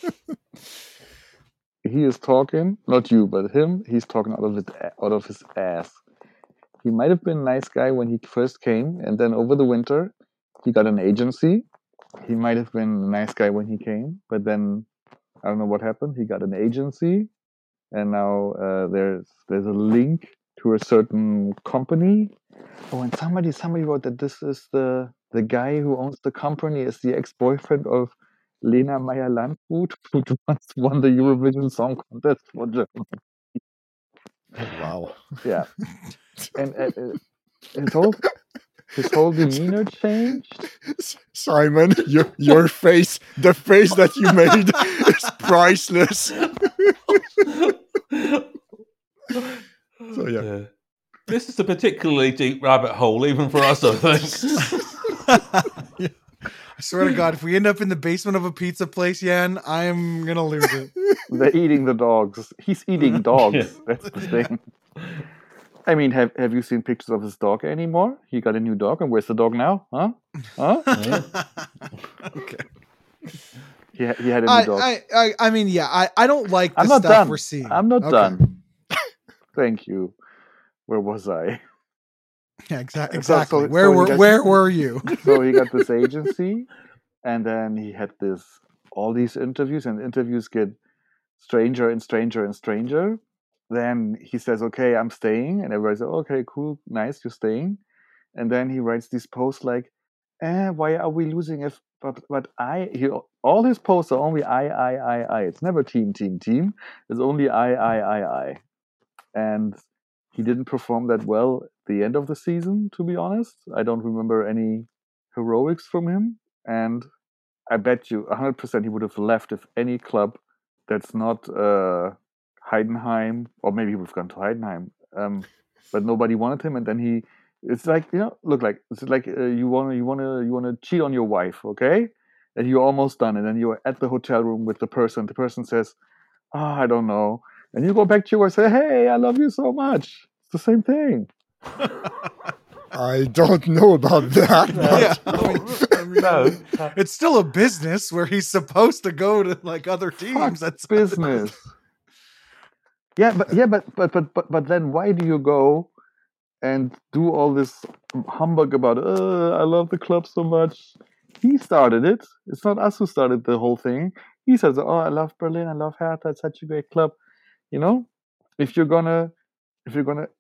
Speaker 5: he is talking, not you, but him. He's talking out of his out of his ass. He might have been a nice guy when he first came, and then over the winter, he got an agency. He might have been a nice guy when he came, but then I don't know what happened. He got an agency, and now uh, there's there's a link to a certain company. Oh, and somebody somebody wrote that this is the the guy who owns the company is the ex-boyfriend of Lena Meyer-Landrut, who once won the Eurovision Song Contest for Germany.
Speaker 2: Wow.
Speaker 5: Yeah, and uh, uh, his whole his whole demeanor changed.
Speaker 2: Simon, your your face, the face that you made is priceless. So yeah.
Speaker 4: Yeah. This is a particularly deep rabbit hole, even for us, I think.
Speaker 3: Yeah. I swear to God, if we end up in the basement of a pizza place, Jan, I'm gonna lose it.
Speaker 5: They're eating the dogs. He's eating dogs.
Speaker 4: Yeah.
Speaker 5: That's the thing. I mean, have have you seen pictures of his dog anymore? He got a new dog, and where's the dog now? Huh? Huh?
Speaker 3: Okay.
Speaker 5: He ha- he had a new
Speaker 3: I,
Speaker 5: dog.
Speaker 3: I, I, I mean, yeah, I, I don't like the
Speaker 5: I'm not
Speaker 3: stuff
Speaker 5: done.
Speaker 3: we're seeing.
Speaker 5: I'm not
Speaker 3: Okay.
Speaker 5: done. Thank you. Where was I?
Speaker 3: Yeah, exa-
Speaker 5: So-
Speaker 3: exactly.
Speaker 5: so-
Speaker 3: where
Speaker 5: so he
Speaker 3: were
Speaker 5: got-
Speaker 3: where were you?
Speaker 5: So he got this agency, and then he had this all these interviews, and interviews get stranger and stranger and stranger. Then he says, "Okay, I'm staying," and everybody says, "Okay, cool, nice, you're staying." And then he writes these posts like, "Eh, why are we losing if but but I he all his posts are only I I I I. It's never team team team. It's only I I I I." And he didn't perform that well at the end of the season, to be honest. I don't remember any heroics from him, and I bet you one hundred percent he would have left if any club that's not uh, Heidenheim, or maybe he was gone to Heidenheim, um, but nobody wanted him, and then he. It's like, you know, look like it's like uh, you wanna you wanna you wanna cheat on your wife, okay? And you're almost done, and then you're at the hotel room with the person. The person says, "Oh, I don't know," and you go back to your wife and say, "Hey, I love you so much." It's the same thing.
Speaker 2: I don't know about that.
Speaker 3: Yeah,
Speaker 2: but-
Speaker 3: I mean, I mean,
Speaker 4: No,
Speaker 3: it's still a business where he's supposed to go to like other teams.
Speaker 5: Fuck
Speaker 3: That's
Speaker 5: business. Yeah, but yeah, but but but but but then why do you go and do all this humbug about? Uh, I love the club so much. He started it. It's not us who started the whole thing. He says, "Oh, I love Berlin. I love Hertha. It's such a great club." You know, if you're gonna, if you're gonna,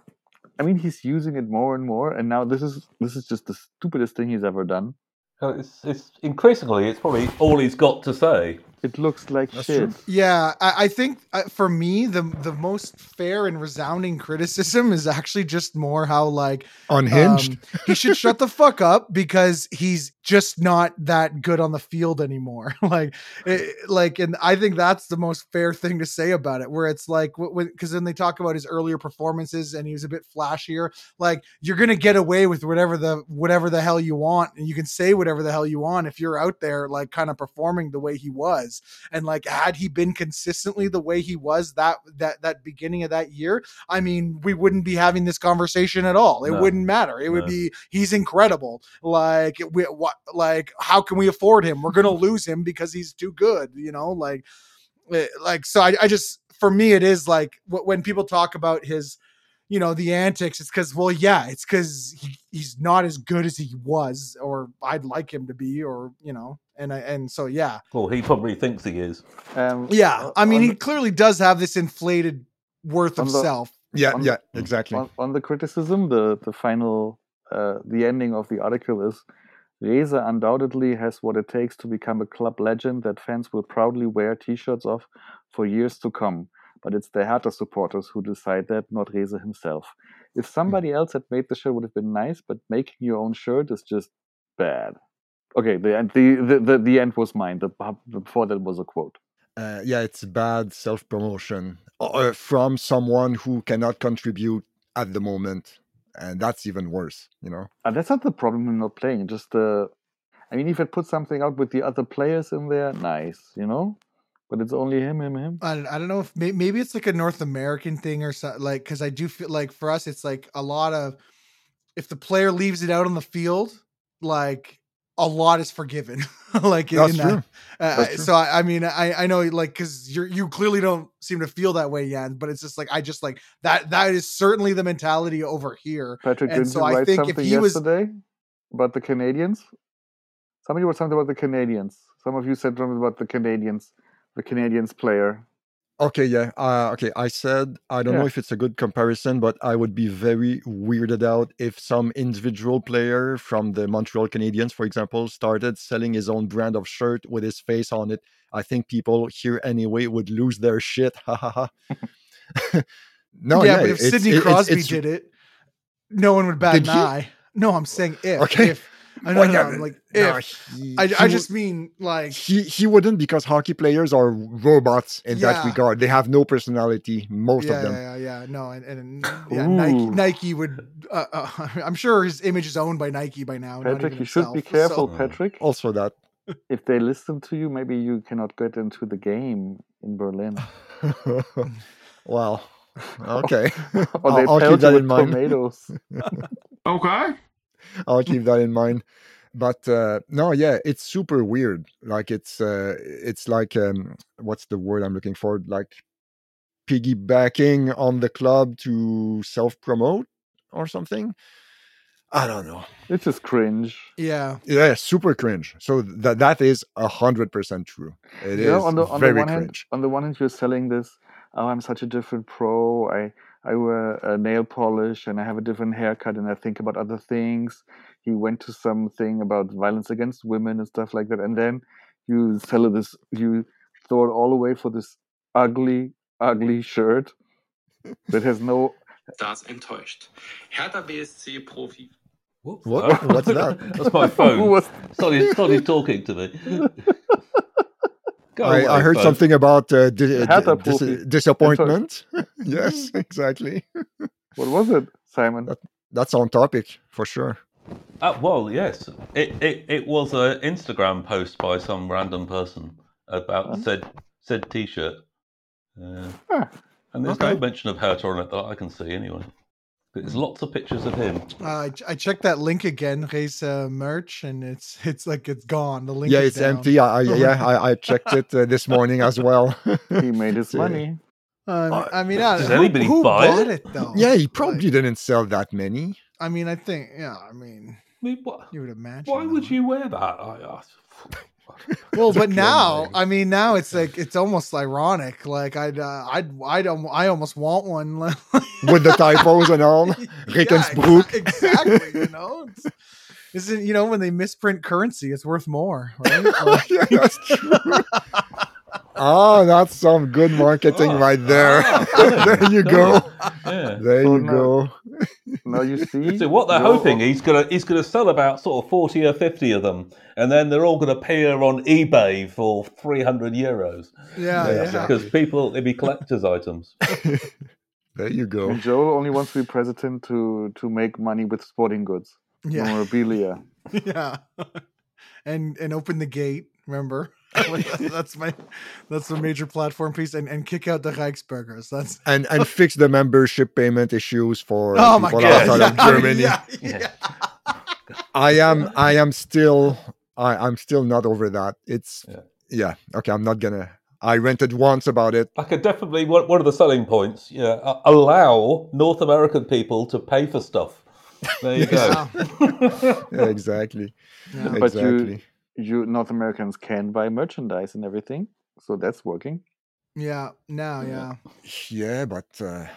Speaker 5: I mean, he's using it more and more, and now this is this is just the stupidest thing he's ever done.
Speaker 4: Uh, it's, it's increasingly, it's probably all he's got to say.
Speaker 5: It looks like
Speaker 2: That's
Speaker 5: shit.
Speaker 2: true.
Speaker 3: Yeah, I, I think uh, for me the the most fair and resounding criticism is actually just more how like
Speaker 2: Unhinged.
Speaker 3: um, he should shut the fuck up because he's just not that good on the field anymore. like, it, like, and I think that's the most fair thing to say about it. Where it's like, because then they talk about his earlier performances and he was a bit flashier. Like, you're gonna get away with whatever the whatever the hell you want, and you can say whatever the hell you want if you're out there like kind of performing the way he was. And like, had he been consistently the way he was that that that beginning of that year, I mean, we wouldn't be having this conversation at all. It
Speaker 4: No.
Speaker 3: wouldn't matter. It would
Speaker 4: No.
Speaker 3: be he's incredible. Like, we what like how can we afford him? We're gonna lose him because he's too good. You know, like eh, like so. I, I just for me it is like wh- when people talk about his. You know, the antics, it's because, well, yeah, it's because he, he's not as good as he was, or I'd like him to be, or, you know, and I, and so, yeah.
Speaker 4: Well, he probably thinks he is.
Speaker 5: Um,
Speaker 3: Yeah. I mean,
Speaker 5: on
Speaker 3: he
Speaker 5: the-
Speaker 3: clearly does have this inflated worth of
Speaker 5: on the-
Speaker 3: self.
Speaker 2: yeah,
Speaker 5: on
Speaker 2: yeah,
Speaker 5: the-
Speaker 2: exactly.
Speaker 5: on, on the criticism, the the final, uh, the ending of the article is, Reze undoubtedly has what it takes to become a club legend that fans will proudly wear T-shirts of for years to come. But it's the Hertha supporters who decide that, not Reze himself. If somebody else had made the shirt, would have been nice, but making your own shirt is just bad. Okay, the end. The the, the, the end was mine. The, before that was a quote.
Speaker 2: Uh, yeah, it's bad self promotion uh, from someone who cannot contribute at the moment. And that's even worse, you know?
Speaker 5: And that's not the problem in not playing. Just the, I mean, if it put something out with the other players in there, nice, you know. But it's only him, him, him.
Speaker 3: I don't, I don't know if may, maybe it's like a North American thing or something, like, because I do feel like for us, it's like a lot of, if the player leaves it out on the field, like a lot is forgiven. like
Speaker 2: That's
Speaker 3: in
Speaker 2: true.
Speaker 3: that. Uh,
Speaker 2: That's true.
Speaker 3: so I, I mean, I, I know like, cause you're, you clearly don't seem to feel that way, Jan, but it's just like, I just like that, that is certainly the mentality over here.
Speaker 5: Patrick,
Speaker 3: And
Speaker 5: didn't
Speaker 3: so
Speaker 5: you
Speaker 3: I
Speaker 5: write
Speaker 3: think if
Speaker 5: something
Speaker 3: he was-
Speaker 5: yesterday about the Canadians? Somebody wrote something about the Canadians. Some of you said something about the Canadians, the Canadians player.
Speaker 2: Okay, yeah. Uh, okay, I said, I don't know
Speaker 5: Yeah.
Speaker 2: if it's a good comparison, but I would be very weirded out if some individual player from the Montreal Canadiens, for example, started selling his own brand of shirt with his face on it. I think people here anyway would lose their shit. Ha ha ha. No,
Speaker 3: yeah,
Speaker 2: yeah,
Speaker 3: but if
Speaker 2: it's-
Speaker 3: Sidney
Speaker 2: it- it's-
Speaker 3: Crosby
Speaker 2: it's-
Speaker 3: did it, no one would bat
Speaker 2: Did
Speaker 3: an
Speaker 2: he?
Speaker 3: eye. No, I'm saying if.
Speaker 2: Okay.
Speaker 3: If. I
Speaker 2: Well,
Speaker 3: don't
Speaker 2: yeah,
Speaker 3: know,
Speaker 2: but-
Speaker 3: like
Speaker 2: no,
Speaker 3: if.
Speaker 2: he-
Speaker 3: I,
Speaker 2: he
Speaker 3: I
Speaker 2: would-
Speaker 3: just mean like
Speaker 2: he he wouldn't, because hockey players are robots in that
Speaker 3: Yeah.
Speaker 2: regard. They have no personality, most
Speaker 3: yeah,
Speaker 2: of them.
Speaker 3: Yeah, yeah, yeah. No, and, and yeah, Nike
Speaker 5: Ooh.
Speaker 3: Nike would. Uh, uh, I'm sure his image is owned by Nike by now. not
Speaker 5: Patrick,
Speaker 3: even
Speaker 5: you should be
Speaker 3: himself,
Speaker 5: careful,
Speaker 3: so-
Speaker 5: Patrick.
Speaker 2: Also that.
Speaker 5: If they listen to you, maybe you cannot get into the game in Berlin.
Speaker 2: Well, okay.
Speaker 5: Or they
Speaker 2: I'll, I'll
Speaker 5: pelt
Speaker 2: keep that
Speaker 5: you
Speaker 2: in
Speaker 5: with
Speaker 2: mind.
Speaker 5: tomatoes.
Speaker 6: Okay.
Speaker 2: I'll keep that in mind. But uh, no, yeah, it's super weird. Like it's uh, it's like um, what's the word I'm looking for? Like piggybacking on the club to self promote or something. I don't know.
Speaker 5: It's just cringe.
Speaker 3: Yeah,
Speaker 2: Yeah, super cringe. So that that is a hundred percent true. It is
Speaker 5: You know, on the on the
Speaker 2: very
Speaker 5: one hand,
Speaker 2: cringe.
Speaker 5: on the one hand, you're selling this. Oh, I'm such a different pro. I I wear a nail polish and I have a different haircut and I think about other things. He went to something about violence against women and stuff like that, and then you sell this. You throw it all away for this ugly, ugly shirt that has no.
Speaker 7: Das enttäuscht. Hertha B S C Profi.
Speaker 4: Whoops.
Speaker 2: What- what's that?
Speaker 4: That's my
Speaker 5: Who
Speaker 4: phone.
Speaker 5: was
Speaker 4: Started, started talking to me. Go
Speaker 2: I,
Speaker 4: away,
Speaker 2: I heard
Speaker 4: folks.
Speaker 2: something about uh, di-
Speaker 5: The Hertha
Speaker 2: dis-
Speaker 5: Profi.
Speaker 2: disappointment. Yes, exactly.
Speaker 5: What was it, Simon?
Speaker 2: That, that's on topic for sure.
Speaker 4: Uh, well, yes, it, it, it was an Instagram post by some random person about
Speaker 5: Huh?
Speaker 4: said said T-shirt, uh,
Speaker 5: Ah,
Speaker 4: and there's
Speaker 2: Okay.
Speaker 4: no mention of Hertha on it that I can see anyway. There's lots of pictures of him.
Speaker 3: Uh, I, I checked that link again, Ray's uh, merch, and it's it's like it's gone. The link
Speaker 2: Yeah,
Speaker 3: is
Speaker 2: it's
Speaker 3: down.
Speaker 2: empty. I, I, yeah, I, I checked it uh, this morning as well.
Speaker 5: he made his
Speaker 2: So,
Speaker 5: money.
Speaker 3: Um,
Speaker 2: Uh,
Speaker 3: I mean, I,
Speaker 4: does
Speaker 3: who,
Speaker 4: anybody
Speaker 3: who
Speaker 4: buy
Speaker 3: bought
Speaker 4: it?
Speaker 3: it though?
Speaker 2: Yeah, he probably
Speaker 3: Like,
Speaker 2: didn't sell that many.
Speaker 3: I mean, I think, yeah. I mean,
Speaker 4: I mean, what,
Speaker 3: you would imagine.
Speaker 4: why would
Speaker 3: not.
Speaker 4: you wear that? I, I,
Speaker 3: Well, but now,
Speaker 2: Wondering.
Speaker 3: I mean, now it's like it's almost ironic. Like I'd, uh, I'd, I'd, um, I almost want one.
Speaker 2: With the typos and all. Regensburg.
Speaker 3: Yeah, exa- exactly. You know, it's, isn't you know when they misprint currency, it's worth more, right? Like-
Speaker 2: Yeah, that's true. Ah, that's some good marketing
Speaker 4: Oh,
Speaker 2: right there.
Speaker 4: ah,
Speaker 2: There you go.
Speaker 4: yeah.
Speaker 2: There
Speaker 5: So
Speaker 2: you
Speaker 5: now-
Speaker 2: go.
Speaker 5: Now you see.
Speaker 4: So what they're
Speaker 5: you're
Speaker 4: hoping
Speaker 5: all-
Speaker 4: he's gonna he's gonna sell about sort of forty or fifty of them, and then they're all gonna appear on eBay for three hundred euros
Speaker 3: yeah,
Speaker 2: Yeah,
Speaker 3: yeah.
Speaker 2: exactly.
Speaker 4: because people they be collectors' items.
Speaker 2: There you go.
Speaker 5: And Joe only wants to be president to to make money with sporting goods,
Speaker 3: Yeah.
Speaker 5: memorabilia.
Speaker 3: Yeah, and and open the gate. Remember, that's my that's the major platform piece, and and kick out the Reichsburgers. That's
Speaker 2: And and fix the membership payment issues for
Speaker 3: oh my
Speaker 2: people
Speaker 3: god,
Speaker 2: outside of
Speaker 3: yeah,
Speaker 2: Germany.
Speaker 3: yeah,
Speaker 4: Yeah.
Speaker 3: yeah.
Speaker 2: I am I am still I, I'm still not over that. It's
Speaker 4: Yeah.
Speaker 2: yeah. Okay, I'm not gonna I rented once about it.
Speaker 4: I could definitely one one of the selling points. Yeah, uh, allow North American people to pay for stuff. There you go.
Speaker 2: Yeah, exactly.
Speaker 3: Yeah.
Speaker 5: But you-
Speaker 2: Exactly.
Speaker 5: You North Americans can buy merchandise and everything, so that's working.
Speaker 3: Yeah, now, yeah.
Speaker 2: Yeah, but uh,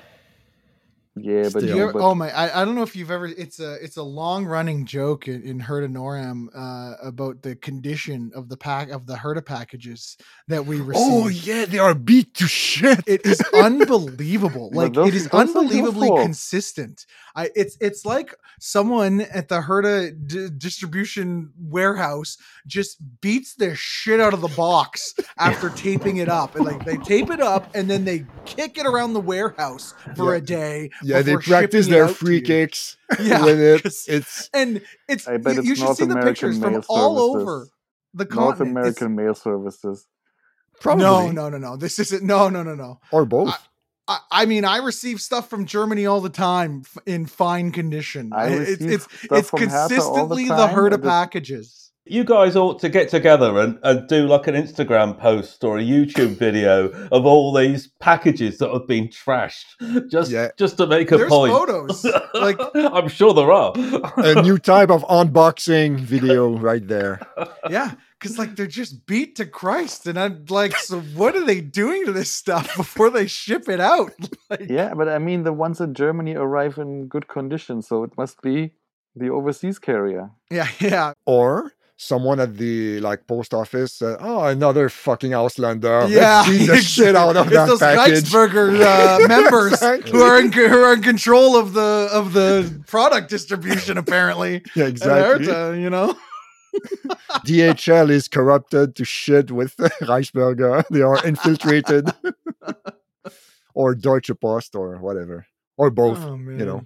Speaker 5: Yeah, but,
Speaker 2: Still.
Speaker 3: You ever-
Speaker 5: but
Speaker 3: oh my! I, I don't know if you've ever. It's a it's a long running joke in, in Herta Noram uh, about the condition of the pack of the Herta packages that we receive.
Speaker 2: oh yeah, they are beat to shit.
Speaker 3: It is unbelievable.
Speaker 5: But
Speaker 3: Like
Speaker 5: those-
Speaker 3: it is
Speaker 5: those are
Speaker 3: unbelievably
Speaker 5: useful.
Speaker 3: consistent. I it's it's like someone at the Herta d- distribution warehouse just beats the shit out of the box after taping it up, and like they tape it up and then they kick it around the warehouse for
Speaker 2: Yeah.
Speaker 3: a day.
Speaker 2: Yeah, they
Speaker 3: before
Speaker 2: practice
Speaker 3: shipping it
Speaker 2: their
Speaker 3: out to
Speaker 2: free
Speaker 3: you.
Speaker 2: kicks
Speaker 3: Yeah,
Speaker 2: with it.
Speaker 3: 'cause-
Speaker 2: It's
Speaker 3: and it's
Speaker 5: I bet
Speaker 3: you,
Speaker 5: it's
Speaker 3: you should
Speaker 5: North
Speaker 3: see the
Speaker 5: American
Speaker 3: pictures from
Speaker 5: mail
Speaker 3: all
Speaker 5: services.
Speaker 3: over the
Speaker 5: North
Speaker 3: continent. It's-
Speaker 5: American mail services.
Speaker 2: probably
Speaker 3: no, no, no, no. This isn't. No, no, no, no.
Speaker 2: or both.
Speaker 3: I, I mean, I receive stuff from Germany all the time f- in fine condition.
Speaker 5: I
Speaker 3: it's
Speaker 5: receive
Speaker 3: it's
Speaker 5: stuff
Speaker 3: it's
Speaker 5: from Hertha all the
Speaker 3: consistently the,
Speaker 5: time,
Speaker 3: Herta
Speaker 5: and it's-
Speaker 3: packages.
Speaker 4: You guys ought to get together and, and do like an Instagram post or a YouTube video of all these packages that have been trashed, just
Speaker 2: Yeah.
Speaker 4: just to make a
Speaker 3: There's
Speaker 4: point.
Speaker 3: photos. Like
Speaker 4: I'm sure there are.
Speaker 2: A new type of unboxing video right there.
Speaker 3: yeah, because like they're just beat to Christ, and I'm like, so what are they doing to this stuff before they ship it out? Like,
Speaker 5: Yeah, but I mean, the ones in Germany arrive in good condition, so it must be the overseas carrier.
Speaker 3: yeah, yeah,
Speaker 2: Or someone at the like post office said, "Oh, another fucking Auslander.
Speaker 3: yeah.
Speaker 2: Let's beat the shit out of
Speaker 3: it's
Speaker 2: that
Speaker 3: those
Speaker 2: package."
Speaker 3: Reichsburger uh, members
Speaker 2: Exactly.
Speaker 3: who are in who are in control of the of the product distribution. Apparently,
Speaker 2: Yeah,
Speaker 3: at
Speaker 2: exactly.
Speaker 3: Herta, you know.
Speaker 2: D H L is corrupted to shit with Reichsburger. They are infiltrated. Or Deutsche Post or whatever. Or both,
Speaker 3: Oh, man.
Speaker 2: you know.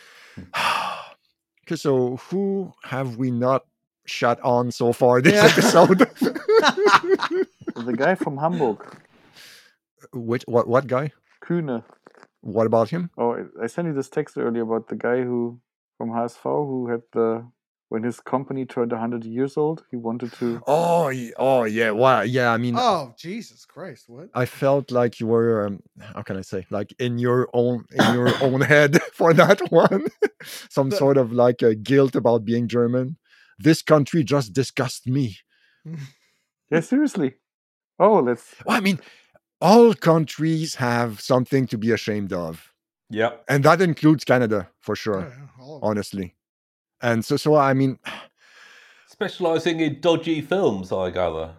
Speaker 2: Okay, so who have we not shut on so far this
Speaker 3: Yeah.
Speaker 2: episode?
Speaker 5: The guy from Hamburg,
Speaker 2: Which what what guy?
Speaker 5: Kühne.
Speaker 2: What about him?
Speaker 5: Oh, I- I sent you this text earlier about the guy who from H S V who had the when his company turned one hundred years old, he wanted to.
Speaker 2: Oh, y- oh yeah, wow, yeah. I mean,
Speaker 3: Oh Jesus Christ! What?
Speaker 2: I felt like you were, um, how can I say, like in your own in your own head for that one. Some
Speaker 3: The-
Speaker 2: sort of like a guilt about being German. This country just disgusts me.
Speaker 5: Yeah, seriously. Oh, let's.
Speaker 2: Well, I mean, all countries have something to be ashamed of,
Speaker 4: Yep.
Speaker 2: and that includes Canada for
Speaker 3: Oh,
Speaker 2: sure.
Speaker 3: yeah, all of it.
Speaker 2: Honestly, and so so I mean,
Speaker 4: Specialising in dodgy films, I gather.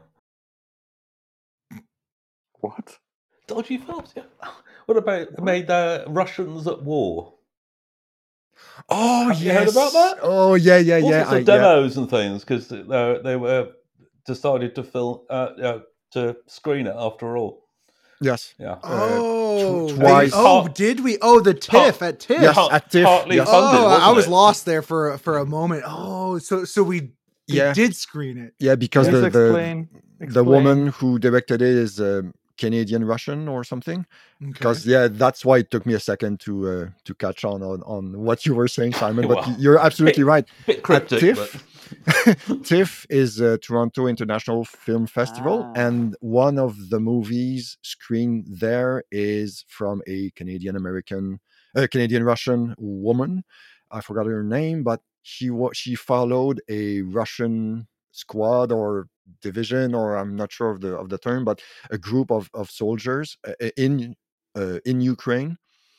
Speaker 5: What?
Speaker 4: Dodgy films, yeah. What about made uh, Russians at war?
Speaker 2: oh
Speaker 4: Have you
Speaker 2: yes,
Speaker 4: heard about that?
Speaker 2: oh yeah, yeah,
Speaker 4: All
Speaker 2: yeah,
Speaker 4: sorts
Speaker 2: I,
Speaker 4: of
Speaker 2: yeah.
Speaker 4: demos and things because they, they were decided to film uh, uh, to screen it after all.
Speaker 2: Yes.
Speaker 4: Yeah.
Speaker 3: Oh,
Speaker 2: tw-
Speaker 3: did-
Speaker 2: twice.
Speaker 3: oh,
Speaker 4: Part-
Speaker 3: did we? Oh, the TIFF at TIFF.
Speaker 2: Yes,
Speaker 4: Part-
Speaker 2: at TIFF.
Speaker 4: partly
Speaker 2: Yes.
Speaker 4: funded,
Speaker 3: Oh, I
Speaker 4: wasn't
Speaker 3: was
Speaker 4: it?
Speaker 3: lost there for for a moment. Oh, so so we they
Speaker 2: Yeah.
Speaker 3: did screen it.
Speaker 2: Yeah, because
Speaker 5: Please
Speaker 2: the, the
Speaker 5: explain.
Speaker 2: the
Speaker 5: explain.
Speaker 2: woman who directed it is um, Canadian Russian or something.
Speaker 3: Okay.
Speaker 2: Because yeah, that's why it took me a second to uh, to catch on, on on what you were saying, Simon. But
Speaker 4: Well,
Speaker 2: you're absolutely right.
Speaker 4: Bit cryptic,
Speaker 2: TIFF,
Speaker 4: but
Speaker 2: TIFF is a Toronto International Film Festival,
Speaker 5: Ah.
Speaker 2: and one of the movies screened there is from a Canadian American, uh, Canadian Russian woman. I forgot her name, but she wa- she followed a Russian squad or division, or I'm not sure of the of the term, but a group of of soldiers uh, in uh, in Ukraine.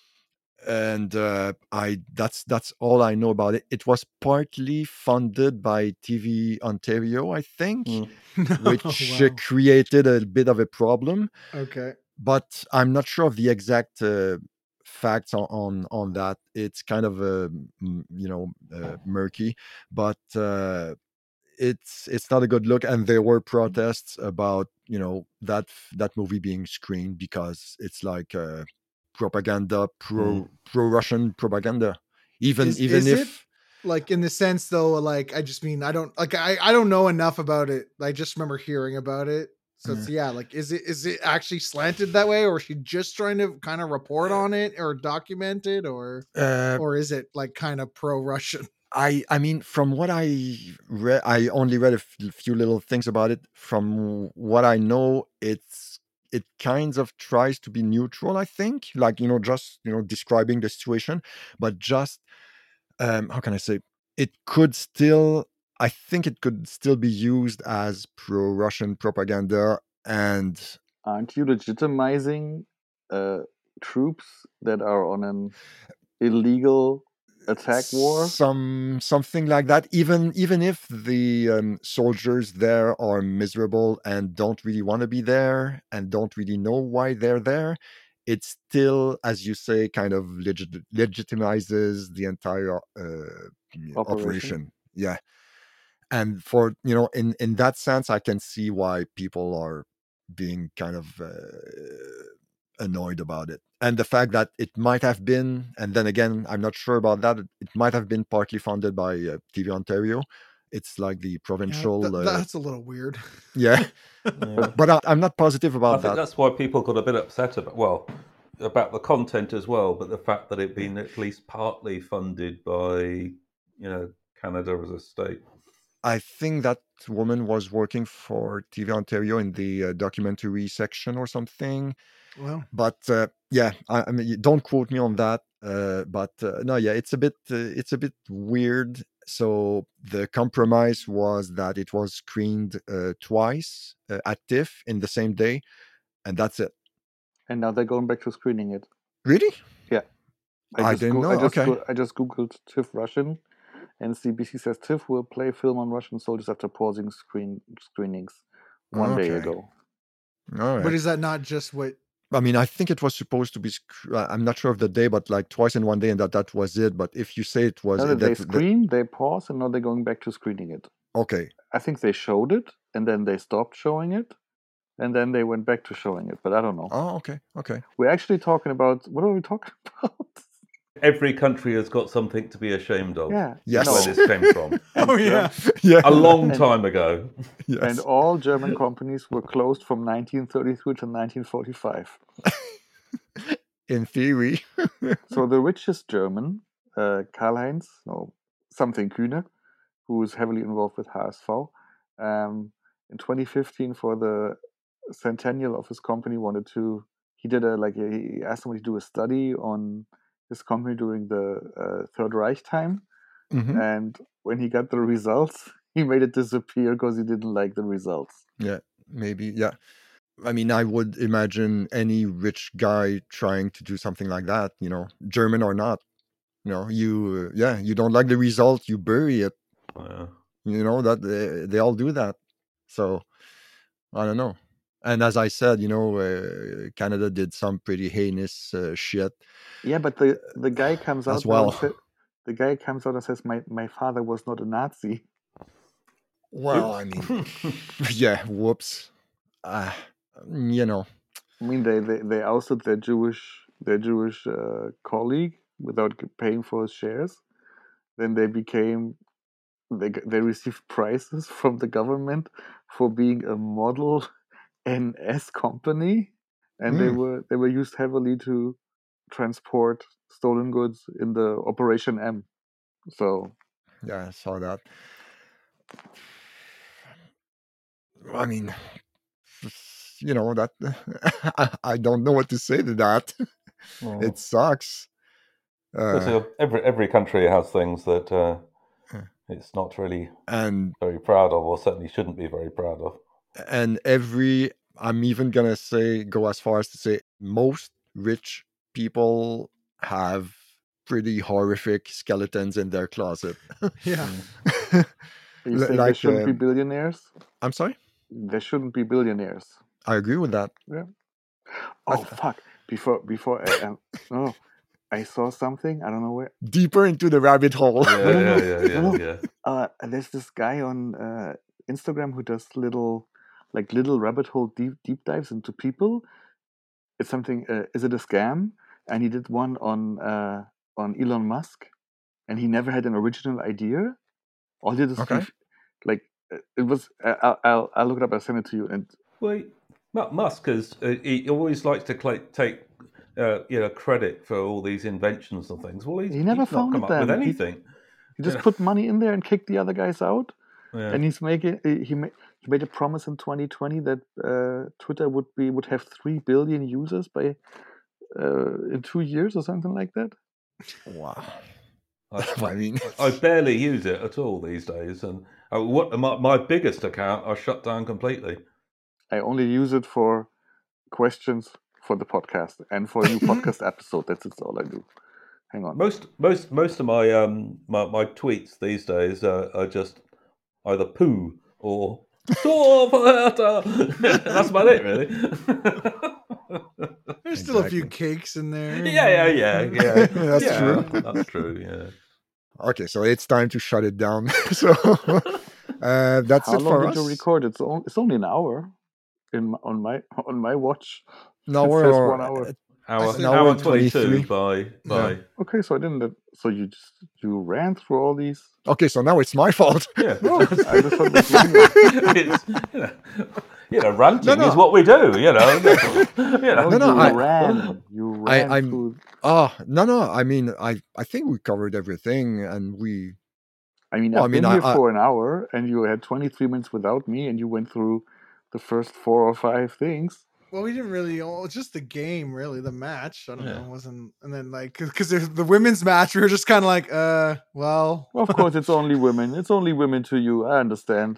Speaker 2: And uh, I that's that's all I know about it. It was partly funded by T V Ontario, I think,
Speaker 4: Mm.
Speaker 2: which
Speaker 3: Oh,
Speaker 2: uh,
Speaker 3: wow.
Speaker 2: created a bit of a problem.
Speaker 3: Okay.
Speaker 2: But I'm not sure of the exact uh, facts on, on on that. It's kind of uh, m- you know uh, murky, but uh, it's it's not a good look. And there were protests about you know that that movie being screened because it's like uh, propaganda, pro pro Russian propaganda. Even
Speaker 3: Is-
Speaker 2: even
Speaker 3: is it?
Speaker 2: if
Speaker 3: Like in the sense though, like I just mean I don't like I I don't know enough about it. I just remember hearing about it. So it's, yeah, like is it is it actually slanted that way, or is she just trying to kind of report on it or document it, or
Speaker 2: uh,
Speaker 3: or is it like kind of pro-Russian?
Speaker 2: I I mean, from what I read, I only read a f- few little things about it. From what I know, it's it kind of tries to be neutral. I think, like you know, just you know, describing the situation, but just um, how can I say? It could still. I think it could still be used as pro-Russian propaganda, and
Speaker 5: Aren't you legitimizing uh, troops that are on an illegal attack war?
Speaker 2: some something like that. Even even if the um, soldiers there are miserable and don't really want to be there and don't really know why they're there, it still, as you say, kind of legit- legitimizes the entire uh,
Speaker 5: Operation.
Speaker 2: operation. Yeah, and for you know, in in that sense, I can see why people are being kind of uh, annoyed about it. And the fact that it might have been, and then again, I'm not sure about that. It might have been partly funded by uh, T V Ontario. It's like the
Speaker 3: Yeah,
Speaker 2: provincial,
Speaker 3: th-
Speaker 2: uh,
Speaker 3: that's a little weird.
Speaker 2: yeah.
Speaker 4: yeah.
Speaker 2: But I, I'm not positive
Speaker 4: I
Speaker 2: about
Speaker 4: think
Speaker 2: that.
Speaker 4: that's why people got a bit upset about well about the content as well, but the fact that it been at least partly funded by you know Canada as a state.
Speaker 2: I think that woman was working for T V Ontario in the uh, documentary section or something.
Speaker 3: Well,
Speaker 2: But uh, yeah, I, I mean, you- don't quote me on that. Uh, but uh, no, yeah, it's a bit, uh, it's a bit weird. So the compromise was that it was screened uh, twice uh, at TIFF in the same day, and that's it.
Speaker 5: And now they're going back to screening it.
Speaker 2: Really?
Speaker 5: Yeah.
Speaker 2: I
Speaker 5: just
Speaker 2: didn't
Speaker 5: go-
Speaker 2: know.
Speaker 5: I just
Speaker 2: Okay.
Speaker 5: go- I just googled TIFF Russian, and C B C says TIFF will play film on Russian soldiers after pausing screen screenings one day
Speaker 2: Okay.
Speaker 5: ago.
Speaker 2: All
Speaker 3: but
Speaker 2: right.
Speaker 3: is that not just what?
Speaker 2: I mean, I think it was supposed to be. sc- uh, I'm not sure of the day, but like twice in one day, and that that was it. But if you say it was
Speaker 5: Now
Speaker 2: that,
Speaker 5: that they
Speaker 2: that
Speaker 5: screen, they pause, and now they're going back to screening it.
Speaker 2: okay,
Speaker 5: I think they showed it, and then they stopped showing it, and then they went back to showing it. But I don't know.
Speaker 2: oh, okay, okay.
Speaker 5: We're actually talking about what are we talking about?
Speaker 4: Every country has got something to be ashamed of.
Speaker 5: Yeah.
Speaker 2: Yes.
Speaker 4: That's where this came from.
Speaker 5: And
Speaker 3: Oh
Speaker 5: Germ-
Speaker 3: yeah,
Speaker 2: Yeah.
Speaker 4: A long
Speaker 5: And-
Speaker 4: time ago.
Speaker 2: Yes.
Speaker 5: And all German companies were closed from nineteen thirty-three to nineteen forty-five.
Speaker 2: In theory.
Speaker 5: So the richest German, uh, Karl-Heinz, no, something Kühne, who is heavily involved with H S V, um, in twenty fifteen for the centennial of his company wanted to, he did a, like, a, he asked somebody to do a study on his company during the uh, Third Reich time.
Speaker 2: Mhm.
Speaker 5: And when he got the results, he made it disappear because he didn't like the results.
Speaker 2: Yeah, maybe. Yeah. I mean, I would imagine any rich guy trying to do something like that, you know, German or not. You know, you, uh, yeah, you don't like the result, you bury it.
Speaker 4: Yeah.
Speaker 2: You know, that they, they all do that. So, I don't know. And as I said, you know, uh, Canada did some pretty heinous uh, shit.
Speaker 5: Yeah, but the, the guy comes
Speaker 2: As
Speaker 5: out now and
Speaker 2: well.
Speaker 5: sa- the guy comes out and says, my, my father was not a Nazi.
Speaker 2: Well, I mean, yeah, whoops. uh, you know,
Speaker 5: I mean, they, they, they ousted their Jewish their Jewish uh, colleague without g- paying for his shares. Then they became they g- they received prizes from the government for being a model N S company, and they
Speaker 2: mm,
Speaker 5: were they were used heavily to transport stolen goods in the Operation M. So
Speaker 2: yeah, I saw that. I mean, you know that I, I don't know what to say to that.
Speaker 4: Well,
Speaker 2: It sucks. Uh,
Speaker 4: so every every country has things that uh,
Speaker 2: Yeah.
Speaker 4: it's not really
Speaker 2: and
Speaker 4: very proud of, or certainly shouldn't be very proud of.
Speaker 2: and every I'm even gonna say go as far as to say most rich people have pretty horrific skeletons in their closet.
Speaker 3: Yeah.
Speaker 4: Mm.
Speaker 5: are you
Speaker 2: L-
Speaker 5: saying they
Speaker 2: like
Speaker 5: shouldn't be
Speaker 2: um,
Speaker 5: billionaires?
Speaker 2: I'm sorry,
Speaker 5: They shouldn't be billionaires.
Speaker 2: I agree with that.
Speaker 5: Yeah.
Speaker 2: I
Speaker 5: Oh
Speaker 2: th-
Speaker 5: fuck! Before before I, um, no, I saw something. I don't know where.
Speaker 2: deeper into the rabbit hole.
Speaker 4: Yeah,
Speaker 5: No, no,
Speaker 4: yeah,
Speaker 5: no,
Speaker 4: yeah,
Speaker 5: no,
Speaker 4: yeah,
Speaker 5: no.
Speaker 4: yeah.
Speaker 5: Uh, there's this guy on uh, Instagram who does little, like little rabbit hole deep deep dives into people. It's something. Uh, is it a scam? And he did one on uh, on Elon Musk, and he never had an original idea. All he did is
Speaker 2: Okay.
Speaker 5: he, like uh, it was. Uh, I'll, I'll I'll look it up. I'll send it to you. And
Speaker 4: Well, Mu- Musk has uh, he always likes to cl- take uh, you know credit for all these inventions and things. Well, he's
Speaker 5: he never
Speaker 4: he's not come
Speaker 5: founded
Speaker 4: up with
Speaker 5: them. He
Speaker 4: anything.
Speaker 5: he
Speaker 4: You
Speaker 5: just
Speaker 4: know?
Speaker 5: put money in there and kicked the other guys out.
Speaker 4: Yeah.
Speaker 5: And he's making he he ma- he made a promise in twenty twenty that uh, Twitter would be would have three billion users by uh, in two years or something like that.
Speaker 2: Wow.
Speaker 4: I,
Speaker 2: I mean,
Speaker 4: I barely use it at all these days, and uh, what my, my biggest account I shut down completely.
Speaker 5: I only use it for questions for the podcast and for a new podcast episode. That's it's all I do. Hang on.
Speaker 4: Most most most of my um my, my tweets these days uh, are just either poo or that's about it, really.
Speaker 3: There's still a few
Speaker 2: Exactly.
Speaker 3: cakes in there.
Speaker 4: Yeah, yeah, yeah, yeah.
Speaker 2: That's
Speaker 4: yeah,
Speaker 2: true.
Speaker 4: That's true. Yeah.
Speaker 2: Okay, so it's time to shut it down. So uh, that's
Speaker 5: How
Speaker 2: it
Speaker 5: long
Speaker 2: for
Speaker 5: did you
Speaker 2: us.
Speaker 5: record? It's on, it's only an hour in my, on my on my watch.
Speaker 2: No,
Speaker 5: It
Speaker 2: we're
Speaker 5: says
Speaker 2: or-
Speaker 5: one hour.
Speaker 4: Hour,
Speaker 3: said
Speaker 4: hour
Speaker 3: one
Speaker 4: twenty-two
Speaker 2: twenty-three.
Speaker 4: by by.
Speaker 2: Yeah.
Speaker 5: Okay, so I didn't. So you just you ran through all these.
Speaker 2: Okay, so now it's my fault.
Speaker 4: Yeah.
Speaker 5: No, I just thought it was random.
Speaker 4: It's, you know, you know, ranting
Speaker 2: No, no.
Speaker 4: is what we do. You know. you know.
Speaker 5: No,
Speaker 2: no,
Speaker 5: you
Speaker 2: I-
Speaker 5: ran. You
Speaker 2: I-
Speaker 5: ran
Speaker 2: I'm-
Speaker 5: through.
Speaker 2: Oh, no, no. I mean, I, I think we covered everything, and we.
Speaker 5: I mean,
Speaker 2: Well,
Speaker 5: I've
Speaker 2: I mean,
Speaker 5: been
Speaker 2: I-
Speaker 5: here
Speaker 2: I-
Speaker 5: for an hour, and you had twenty-three minutes without me, and you went through the first four or five things.
Speaker 3: Well, we didn't really. Oh, just the game, really. The match. I don't
Speaker 4: Yeah.
Speaker 3: know. Wasn't and then like because the women's match, we were just kind of like, uh, well,
Speaker 5: Well, of course, it's only women. It's only women to you. I understand.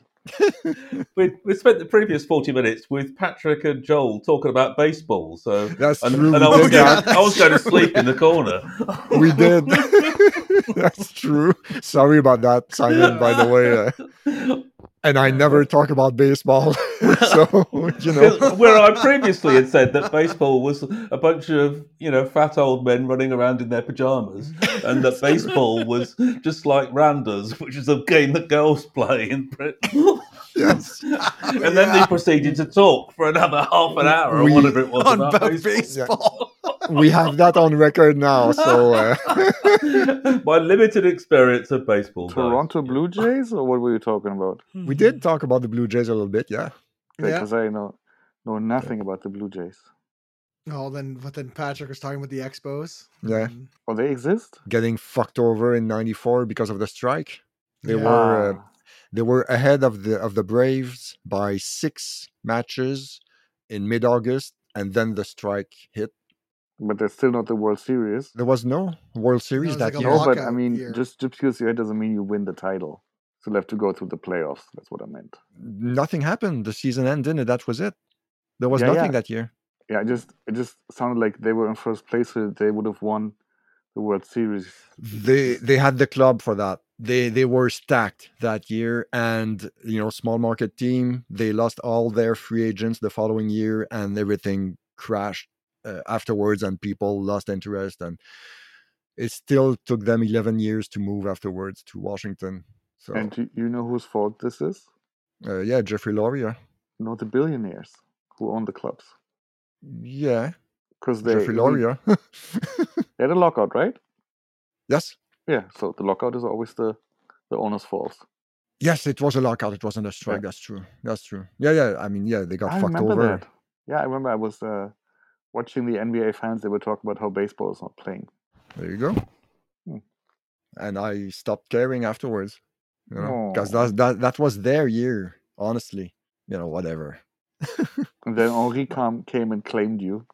Speaker 4: We we spent the previous forty minutes with Patrick and Joel talking about baseball. So
Speaker 2: That's
Speaker 4: and,
Speaker 2: true.
Speaker 4: and
Speaker 2: we
Speaker 4: I was
Speaker 2: did
Speaker 4: going,
Speaker 2: that.
Speaker 4: I was going to sleep in the corner.
Speaker 2: We did. That's true. Sorry about that, Simon. By the way, uh, and I never talk about baseball, so you know.
Speaker 4: Where I previously had said that baseball was a bunch of you know fat old men running around in their pajamas, and that baseball was just like rounders, which is a game that girls play in Britain.
Speaker 2: Yes.
Speaker 4: And then they proceeded to talk for another half an hour or
Speaker 2: We-
Speaker 4: whatever it was
Speaker 3: on
Speaker 4: about
Speaker 3: about
Speaker 4: baseball.
Speaker 3: baseball.
Speaker 2: We have that on record now, so uh,
Speaker 4: My limited experience of baseball. guys.
Speaker 5: Toronto Blue Jays, or what were you talking about?
Speaker 2: we did talk about the Blue Jays a little bit, yeah.
Speaker 3: Yeah.
Speaker 5: Because I know know nothing about the Blue Jays.
Speaker 3: Oh, then but then Patrick was talking about the Expos.
Speaker 2: Yeah.
Speaker 3: And-
Speaker 5: Oh, they exist.
Speaker 2: Getting fucked over in ninety-four because of the strike. They
Speaker 3: Yeah.
Speaker 2: were uh,
Speaker 5: Ah,
Speaker 2: they were ahead of the of the Braves by six matches in mid-August, and then the strike hit.
Speaker 5: but they're still not the World Series.
Speaker 2: There was no World Series
Speaker 3: was
Speaker 2: that
Speaker 3: like a
Speaker 2: year.
Speaker 5: No, but I
Speaker 3: lockout
Speaker 5: mean,
Speaker 3: year.
Speaker 5: just just because you're ahead doesn't mean you win the title. Still have to go through the playoffs. That's what I meant.
Speaker 2: Nothing happened. The season ended, and that was it. There was
Speaker 5: Yeah,
Speaker 2: nothing
Speaker 5: yeah.
Speaker 2: that year.
Speaker 5: Yeah, it just it just sounded like they were in first place, so they would have won the World Series.
Speaker 2: They they had the club for that. They they were stacked that year, and you know, small market team. They lost all their free agents the following year, and everything crashed uh, afterwards, and people lost interest, and it still took them eleven years to move afterwards to Washington. So
Speaker 5: And you, you know whose fault this is?
Speaker 2: uh, yeah, Jeffrey Loria.
Speaker 5: Not the billionaires. who owned the clubs?
Speaker 2: Yeah,
Speaker 5: Because they,
Speaker 2: Jeffrey
Speaker 5: we-
Speaker 2: Loria.
Speaker 5: they had a lockout, right?
Speaker 2: Yes,
Speaker 5: Yeah, so the lockout is always the, the owner's fault.
Speaker 2: yes, it was a lockout. It wasn't a strike.
Speaker 5: Yeah.
Speaker 2: That's true. That's true. Yeah, yeah. I mean, yeah, they got
Speaker 5: I
Speaker 2: fucked
Speaker 5: remember
Speaker 2: over.
Speaker 5: that. Yeah, I remember I was uh, watching the N B A fans. They were talking about how baseball is not playing.
Speaker 2: There you go.
Speaker 5: Hmm.
Speaker 2: And I stopped caring afterwards, you know, because
Speaker 5: Aw.
Speaker 2: that, that that was their year. Honestly, you know, whatever.
Speaker 5: And then Henri come, came and claimed you.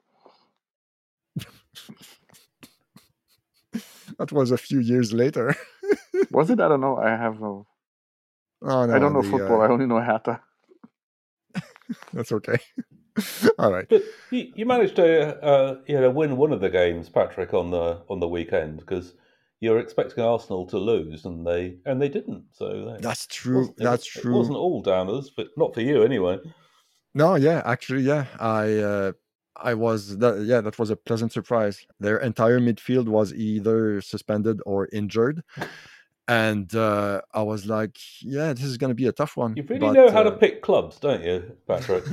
Speaker 2: That was a few years later.
Speaker 5: Was it? I don't know. I have no.
Speaker 2: Oh no,
Speaker 5: I don't know
Speaker 2: the,
Speaker 5: football.
Speaker 2: uh,
Speaker 5: I only know Hertha.
Speaker 2: that's okay. All right.
Speaker 4: But you, you managed to uh, you know win one of the games, Patrick, on the on the weekend because you're expecting Arsenal to lose, and they and they didn't. So they,
Speaker 2: That's
Speaker 4: it
Speaker 2: true.
Speaker 4: wasn't- it
Speaker 2: That's
Speaker 4: was-
Speaker 2: true.
Speaker 4: It wasn't all downers, but not for you anyway.
Speaker 2: No, yeah, actually, yeah. I uh, I was that yeah, that was a pleasant surprise. Their entire midfield was either suspended or injured. And uh, I was like, yeah, this is going to be a tough one.
Speaker 4: You really
Speaker 2: but,
Speaker 4: know how
Speaker 2: uh,
Speaker 4: to pick clubs, don't you, Patrick?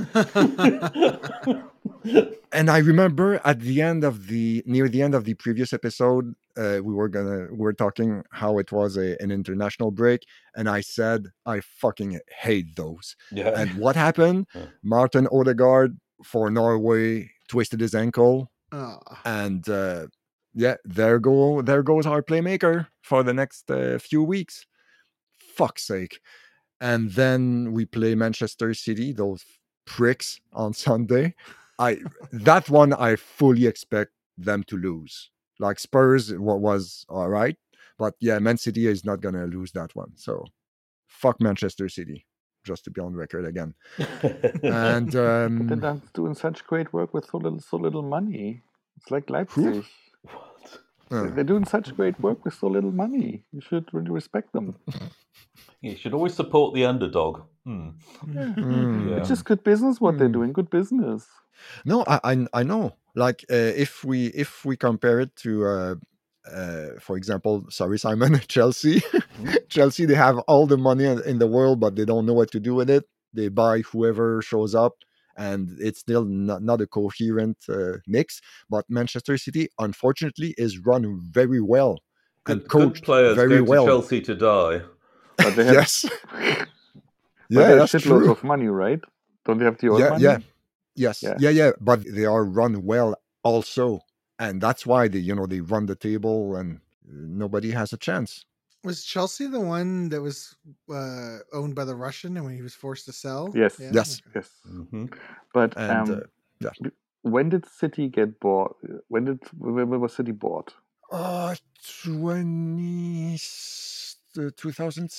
Speaker 2: And I remember at the end of the near the end of the previous episode, uh, we were gonna we were talking how it was a, an international break, and I said I fucking hate those.
Speaker 4: Yeah.
Speaker 2: And what happened?
Speaker 4: Yeah.
Speaker 2: Martin Odegaard for Norway twisted his ankle,
Speaker 3: Oh.
Speaker 2: and uh, yeah, there go there goes our playmaker for the next uh, few weeks. Fuck's sake! And then we play Manchester City, those pricks, on Sunday. I that one I fully expect them to lose. Like Spurs wa- was all right, but yeah, Man City is not gonna lose that one. So fuck Manchester City, just to be on record again. And
Speaker 5: But
Speaker 2: um,
Speaker 5: they're doing such great work with so little, so little money. It's like Leipzig.
Speaker 2: uh,
Speaker 5: They're doing such great work with so little money. You should really respect them.
Speaker 4: You should always support the underdog. Hmm.
Speaker 2: mm,
Speaker 4: Yeah.
Speaker 5: It's just good business what they're
Speaker 2: Hmm.
Speaker 5: doing. Good business.
Speaker 2: no, I I, I know. Like uh, if we if we compare it to. Uh, uh, for example, sorry, Simon, Chelsea. Chelsea, they have all the money in in the world, but they don't know what to do with it. They buy whoever shows up, and it's still not, not a coherent uh, mix. But Manchester City, unfortunately, is run very well and
Speaker 4: Good,
Speaker 2: coached
Speaker 4: good players
Speaker 2: very
Speaker 4: go to
Speaker 2: well.
Speaker 4: Chelsea to die.
Speaker 5: But they have,
Speaker 2: Yes,
Speaker 5: but
Speaker 2: yeah,
Speaker 5: they have
Speaker 2: that's
Speaker 5: shitloads
Speaker 2: true.
Speaker 5: of money, right? Don't they have the old
Speaker 2: Yeah,
Speaker 5: money?
Speaker 2: yeah, yes,
Speaker 5: Yeah.
Speaker 2: yeah, yeah. But they are run well also, and that's why they, you know, they run the table, and nobody has a chance.
Speaker 3: Was Chelsea the one that was uh, owned by the Russian and when he was forced to sell?
Speaker 5: Yes.
Speaker 3: Yeah?
Speaker 2: Yes.
Speaker 3: Okay.
Speaker 5: Yes.
Speaker 4: hmm
Speaker 5: But
Speaker 2: And
Speaker 5: um,
Speaker 2: uh, yeah.
Speaker 5: when did City get bought? When did when when was City bought?
Speaker 2: Uh, twenty, uh, two thousand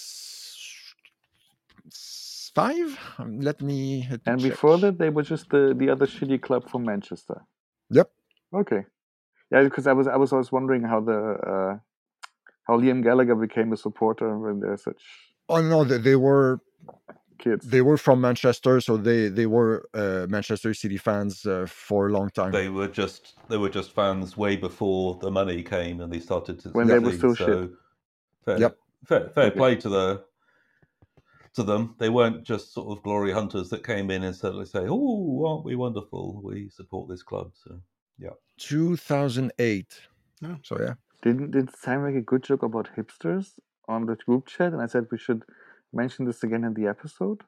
Speaker 2: five? Um, Let me, let me
Speaker 5: And
Speaker 2: check.
Speaker 5: before that, they were just the, the other shitty club from Manchester.
Speaker 2: Yep.
Speaker 5: Okay. Yeah, because I was I was always wondering how the uh, how Liam Gallagher became a supporter when they're such
Speaker 2: Oh no, they, they were
Speaker 5: kids.
Speaker 2: they were from Manchester, so they they were uh, Manchester City fans uh, for a long time.
Speaker 4: They were just they were just fans way before the money came and they started to
Speaker 5: When they were
Speaker 4: succeed.
Speaker 5: still shit.
Speaker 4: So fair,
Speaker 2: Yep.
Speaker 4: fair, fair
Speaker 5: Okay.
Speaker 4: play to the to them. They weren't just sort of glory hunters that came in and suddenly say, "Oh, aren't we wonderful? We support this club." So
Speaker 2: two thousand eight.
Speaker 3: Oh.
Speaker 2: So yeah.
Speaker 5: Didn't did Sam make a good joke about hipsters on the group chat? And I said we should mention this again in the episode.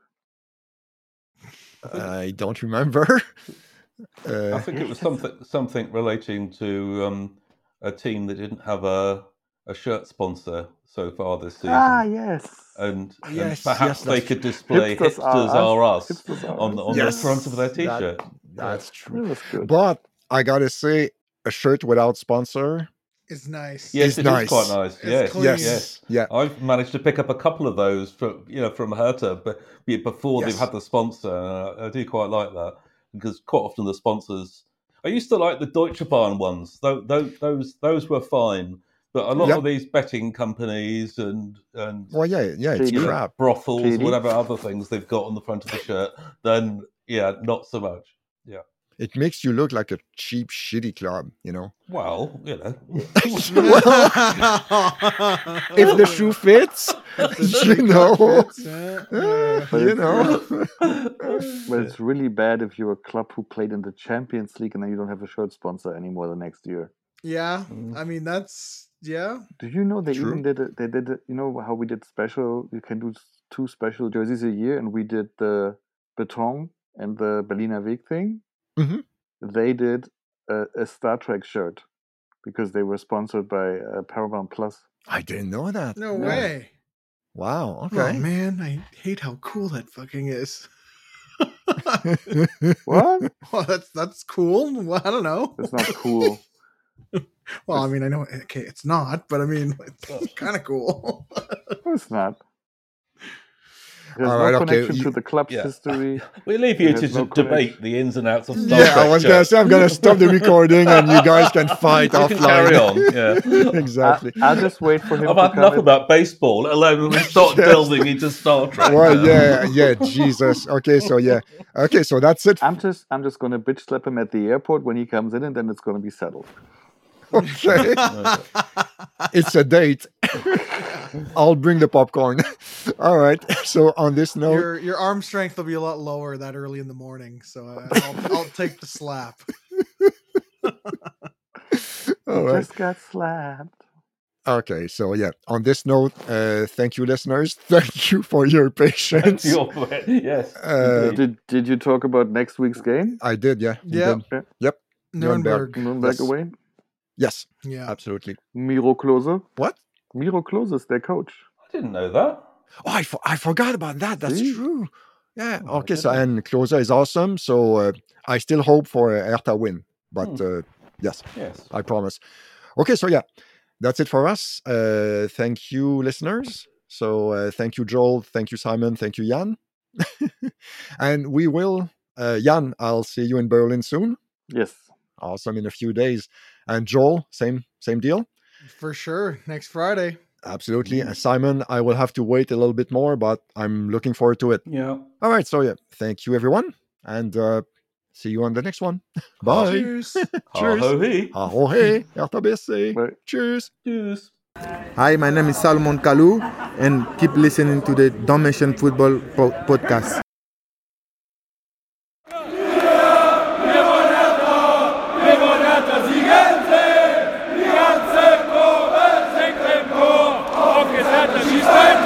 Speaker 2: I don't remember.
Speaker 4: I
Speaker 2: uh,
Speaker 4: think it was something something relating to um, a team that didn't have a a shirt sponsor so far this season.
Speaker 5: Ah, yes.
Speaker 4: And, and
Speaker 2: Yes,
Speaker 4: perhaps
Speaker 2: yes,
Speaker 4: they
Speaker 2: that's
Speaker 4: could
Speaker 2: true.
Speaker 4: display
Speaker 5: Hipsters
Speaker 4: hipsters,
Speaker 5: are
Speaker 4: are
Speaker 5: us.
Speaker 4: us,
Speaker 5: Hipsters are
Speaker 4: on,
Speaker 5: us.
Speaker 4: on
Speaker 2: Yes,
Speaker 4: the front of their
Speaker 2: that-
Speaker 4: t-shirt.
Speaker 2: that's
Speaker 5: That
Speaker 2: true.
Speaker 5: was good.
Speaker 2: But I gotta say, a shirt without sponsor.
Speaker 3: It's nice.
Speaker 4: Yes,
Speaker 2: It's
Speaker 4: it is
Speaker 2: nice.
Speaker 4: quite nice.
Speaker 3: It's
Speaker 4: Yes,
Speaker 3: clean.
Speaker 2: Yes.
Speaker 4: yes.
Speaker 2: Yeah.
Speaker 4: I've managed to pick up a couple of those from you know from Hertha, but be- before
Speaker 2: Yes.
Speaker 4: they've had the sponsor. Uh, I do quite like that because quite often the sponsors. I used to like the Deutsche Bahn ones. Those those those were fine, but a lot
Speaker 2: Yep.
Speaker 4: of these betting companies and and
Speaker 2: Well, yeah, yeah, it's
Speaker 5: Shady.
Speaker 4: you know,
Speaker 2: crap.
Speaker 4: brothels,
Speaker 5: Shady.
Speaker 4: whatever other things they've got on the front of the shirt, then yeah, not so much.
Speaker 2: It makes you look like a cheap, shitty club, you know.
Speaker 4: Well, you know,
Speaker 2: Well, if the shoe fits, You know,
Speaker 3: Yeah.
Speaker 2: uh,
Speaker 5: But
Speaker 2: you
Speaker 5: it's-
Speaker 2: know.
Speaker 5: But it's really bad if you're a club who played in the Champions League and then you don't have a shirt sponsor anymore the next year.
Speaker 3: Yeah, I mean that's yeah.
Speaker 5: Do you know they
Speaker 2: True.
Speaker 5: even did it? They did it. You know how we did special? You can do s- two special jerseys a year, and we did the Beton and the Berliner Weg thing.
Speaker 2: Mhm.
Speaker 5: They did a, a Star Trek shirt because they were sponsored by uh, Paramount Plus.
Speaker 2: I didn't know that.
Speaker 3: No
Speaker 5: Yeah.
Speaker 3: way.
Speaker 2: Wow.
Speaker 3: Oh
Speaker 2: Okay.
Speaker 3: man, I hate how cool that fucking is.
Speaker 5: What?
Speaker 3: Well, that's that's cool. Well, I don't know.
Speaker 5: It's not cool.
Speaker 3: Well, I mean, I know. Okay, it's not, but I mean, it's kind of cool.
Speaker 5: No, it's not. There's
Speaker 2: All
Speaker 5: no
Speaker 2: right, okay,
Speaker 5: connection
Speaker 2: you-
Speaker 5: to the club's
Speaker 4: Yeah.
Speaker 5: history.
Speaker 4: We leave you
Speaker 5: There's
Speaker 4: to
Speaker 5: no
Speaker 4: d- debate
Speaker 5: connection.
Speaker 4: the ins and outs of Star
Speaker 2: Yeah, I
Speaker 4: Trek
Speaker 2: was gonna
Speaker 4: shirts.
Speaker 2: say I'm gonna stop the recording and you guys can fight
Speaker 4: You
Speaker 2: offline.
Speaker 4: can carry on. Yeah.
Speaker 2: Exactly.
Speaker 5: I, I'll just wait for him
Speaker 4: I've
Speaker 5: to
Speaker 4: had
Speaker 5: come
Speaker 4: enough
Speaker 5: in.
Speaker 4: about baseball, let alone when we start
Speaker 2: Yes.
Speaker 4: delving into Star Trek.
Speaker 2: Well,
Speaker 4: now.
Speaker 2: yeah, yeah, Jesus. Okay, so yeah, okay, so that's it.
Speaker 5: I'm just I'm just gonna bitch slap him at the airport when he comes in, and then it's gonna be settled.
Speaker 2: Okay, it's a date. I'll bring the popcorn. All right. So on this note,
Speaker 3: Your your arm strength will be a lot lower that early in the morning, so uh, I'll, I'll take the slap.
Speaker 2: all right.
Speaker 5: Just got slapped.
Speaker 2: Okay, so yeah, on this note, uh, thank you, listeners. Thank you for your patience.
Speaker 4: Your- yes.
Speaker 2: Uh,
Speaker 4: indeed.
Speaker 5: Did Did you talk about next week's game?
Speaker 2: I did, yeah. you
Speaker 3: Yep.
Speaker 2: did.
Speaker 3: Nuremberg.
Speaker 5: Nuremberg
Speaker 2: Yes.
Speaker 5: away.
Speaker 2: Yes,
Speaker 3: Yeah.
Speaker 2: absolutely.
Speaker 5: Miro Klose.
Speaker 2: What?
Speaker 5: Miro Klose is their coach.
Speaker 4: I didn't know that.
Speaker 2: Oh, I, for- I forgot about that. That's
Speaker 5: See?
Speaker 2: true. Yeah.
Speaker 4: Oh,
Speaker 2: okay. So
Speaker 4: goodness.
Speaker 2: and Closer is awesome. So uh, I still hope for a Hertha win, but
Speaker 4: Hmm.
Speaker 2: uh, yes,
Speaker 4: Yes.
Speaker 2: I promise. Okay. So yeah, that's it for us. Uh, thank you, listeners. So uh, thank you, Joel. Thank you, Simon. Thank you, Jan. And we will, uh, Jan. I'll see you in Berlin soon.
Speaker 5: Yes.
Speaker 2: Awesome, in a few days. And Joel, same same deal.
Speaker 3: For sure. Next Friday.
Speaker 2: Absolutely. And Simon, I will have to wait a little bit more, but I'm looking forward to it.
Speaker 4: Yeah.
Speaker 2: All right. So, yeah, thank you, everyone. And uh, see you on the next one. Bye.
Speaker 3: Cheers.
Speaker 2: Cheers.
Speaker 4: Ha-ho-hee.
Speaker 2: Aho hey. Hertha B S C.
Speaker 5: Bye.
Speaker 2: Cheers.
Speaker 4: Cheers.
Speaker 8: Hi, my name is Salomon Kalou, and keep listening to the Don't Mention Football po- podcast.
Speaker 6: Die ganze Kurve singt im Chor, aufgesetzter schießt ein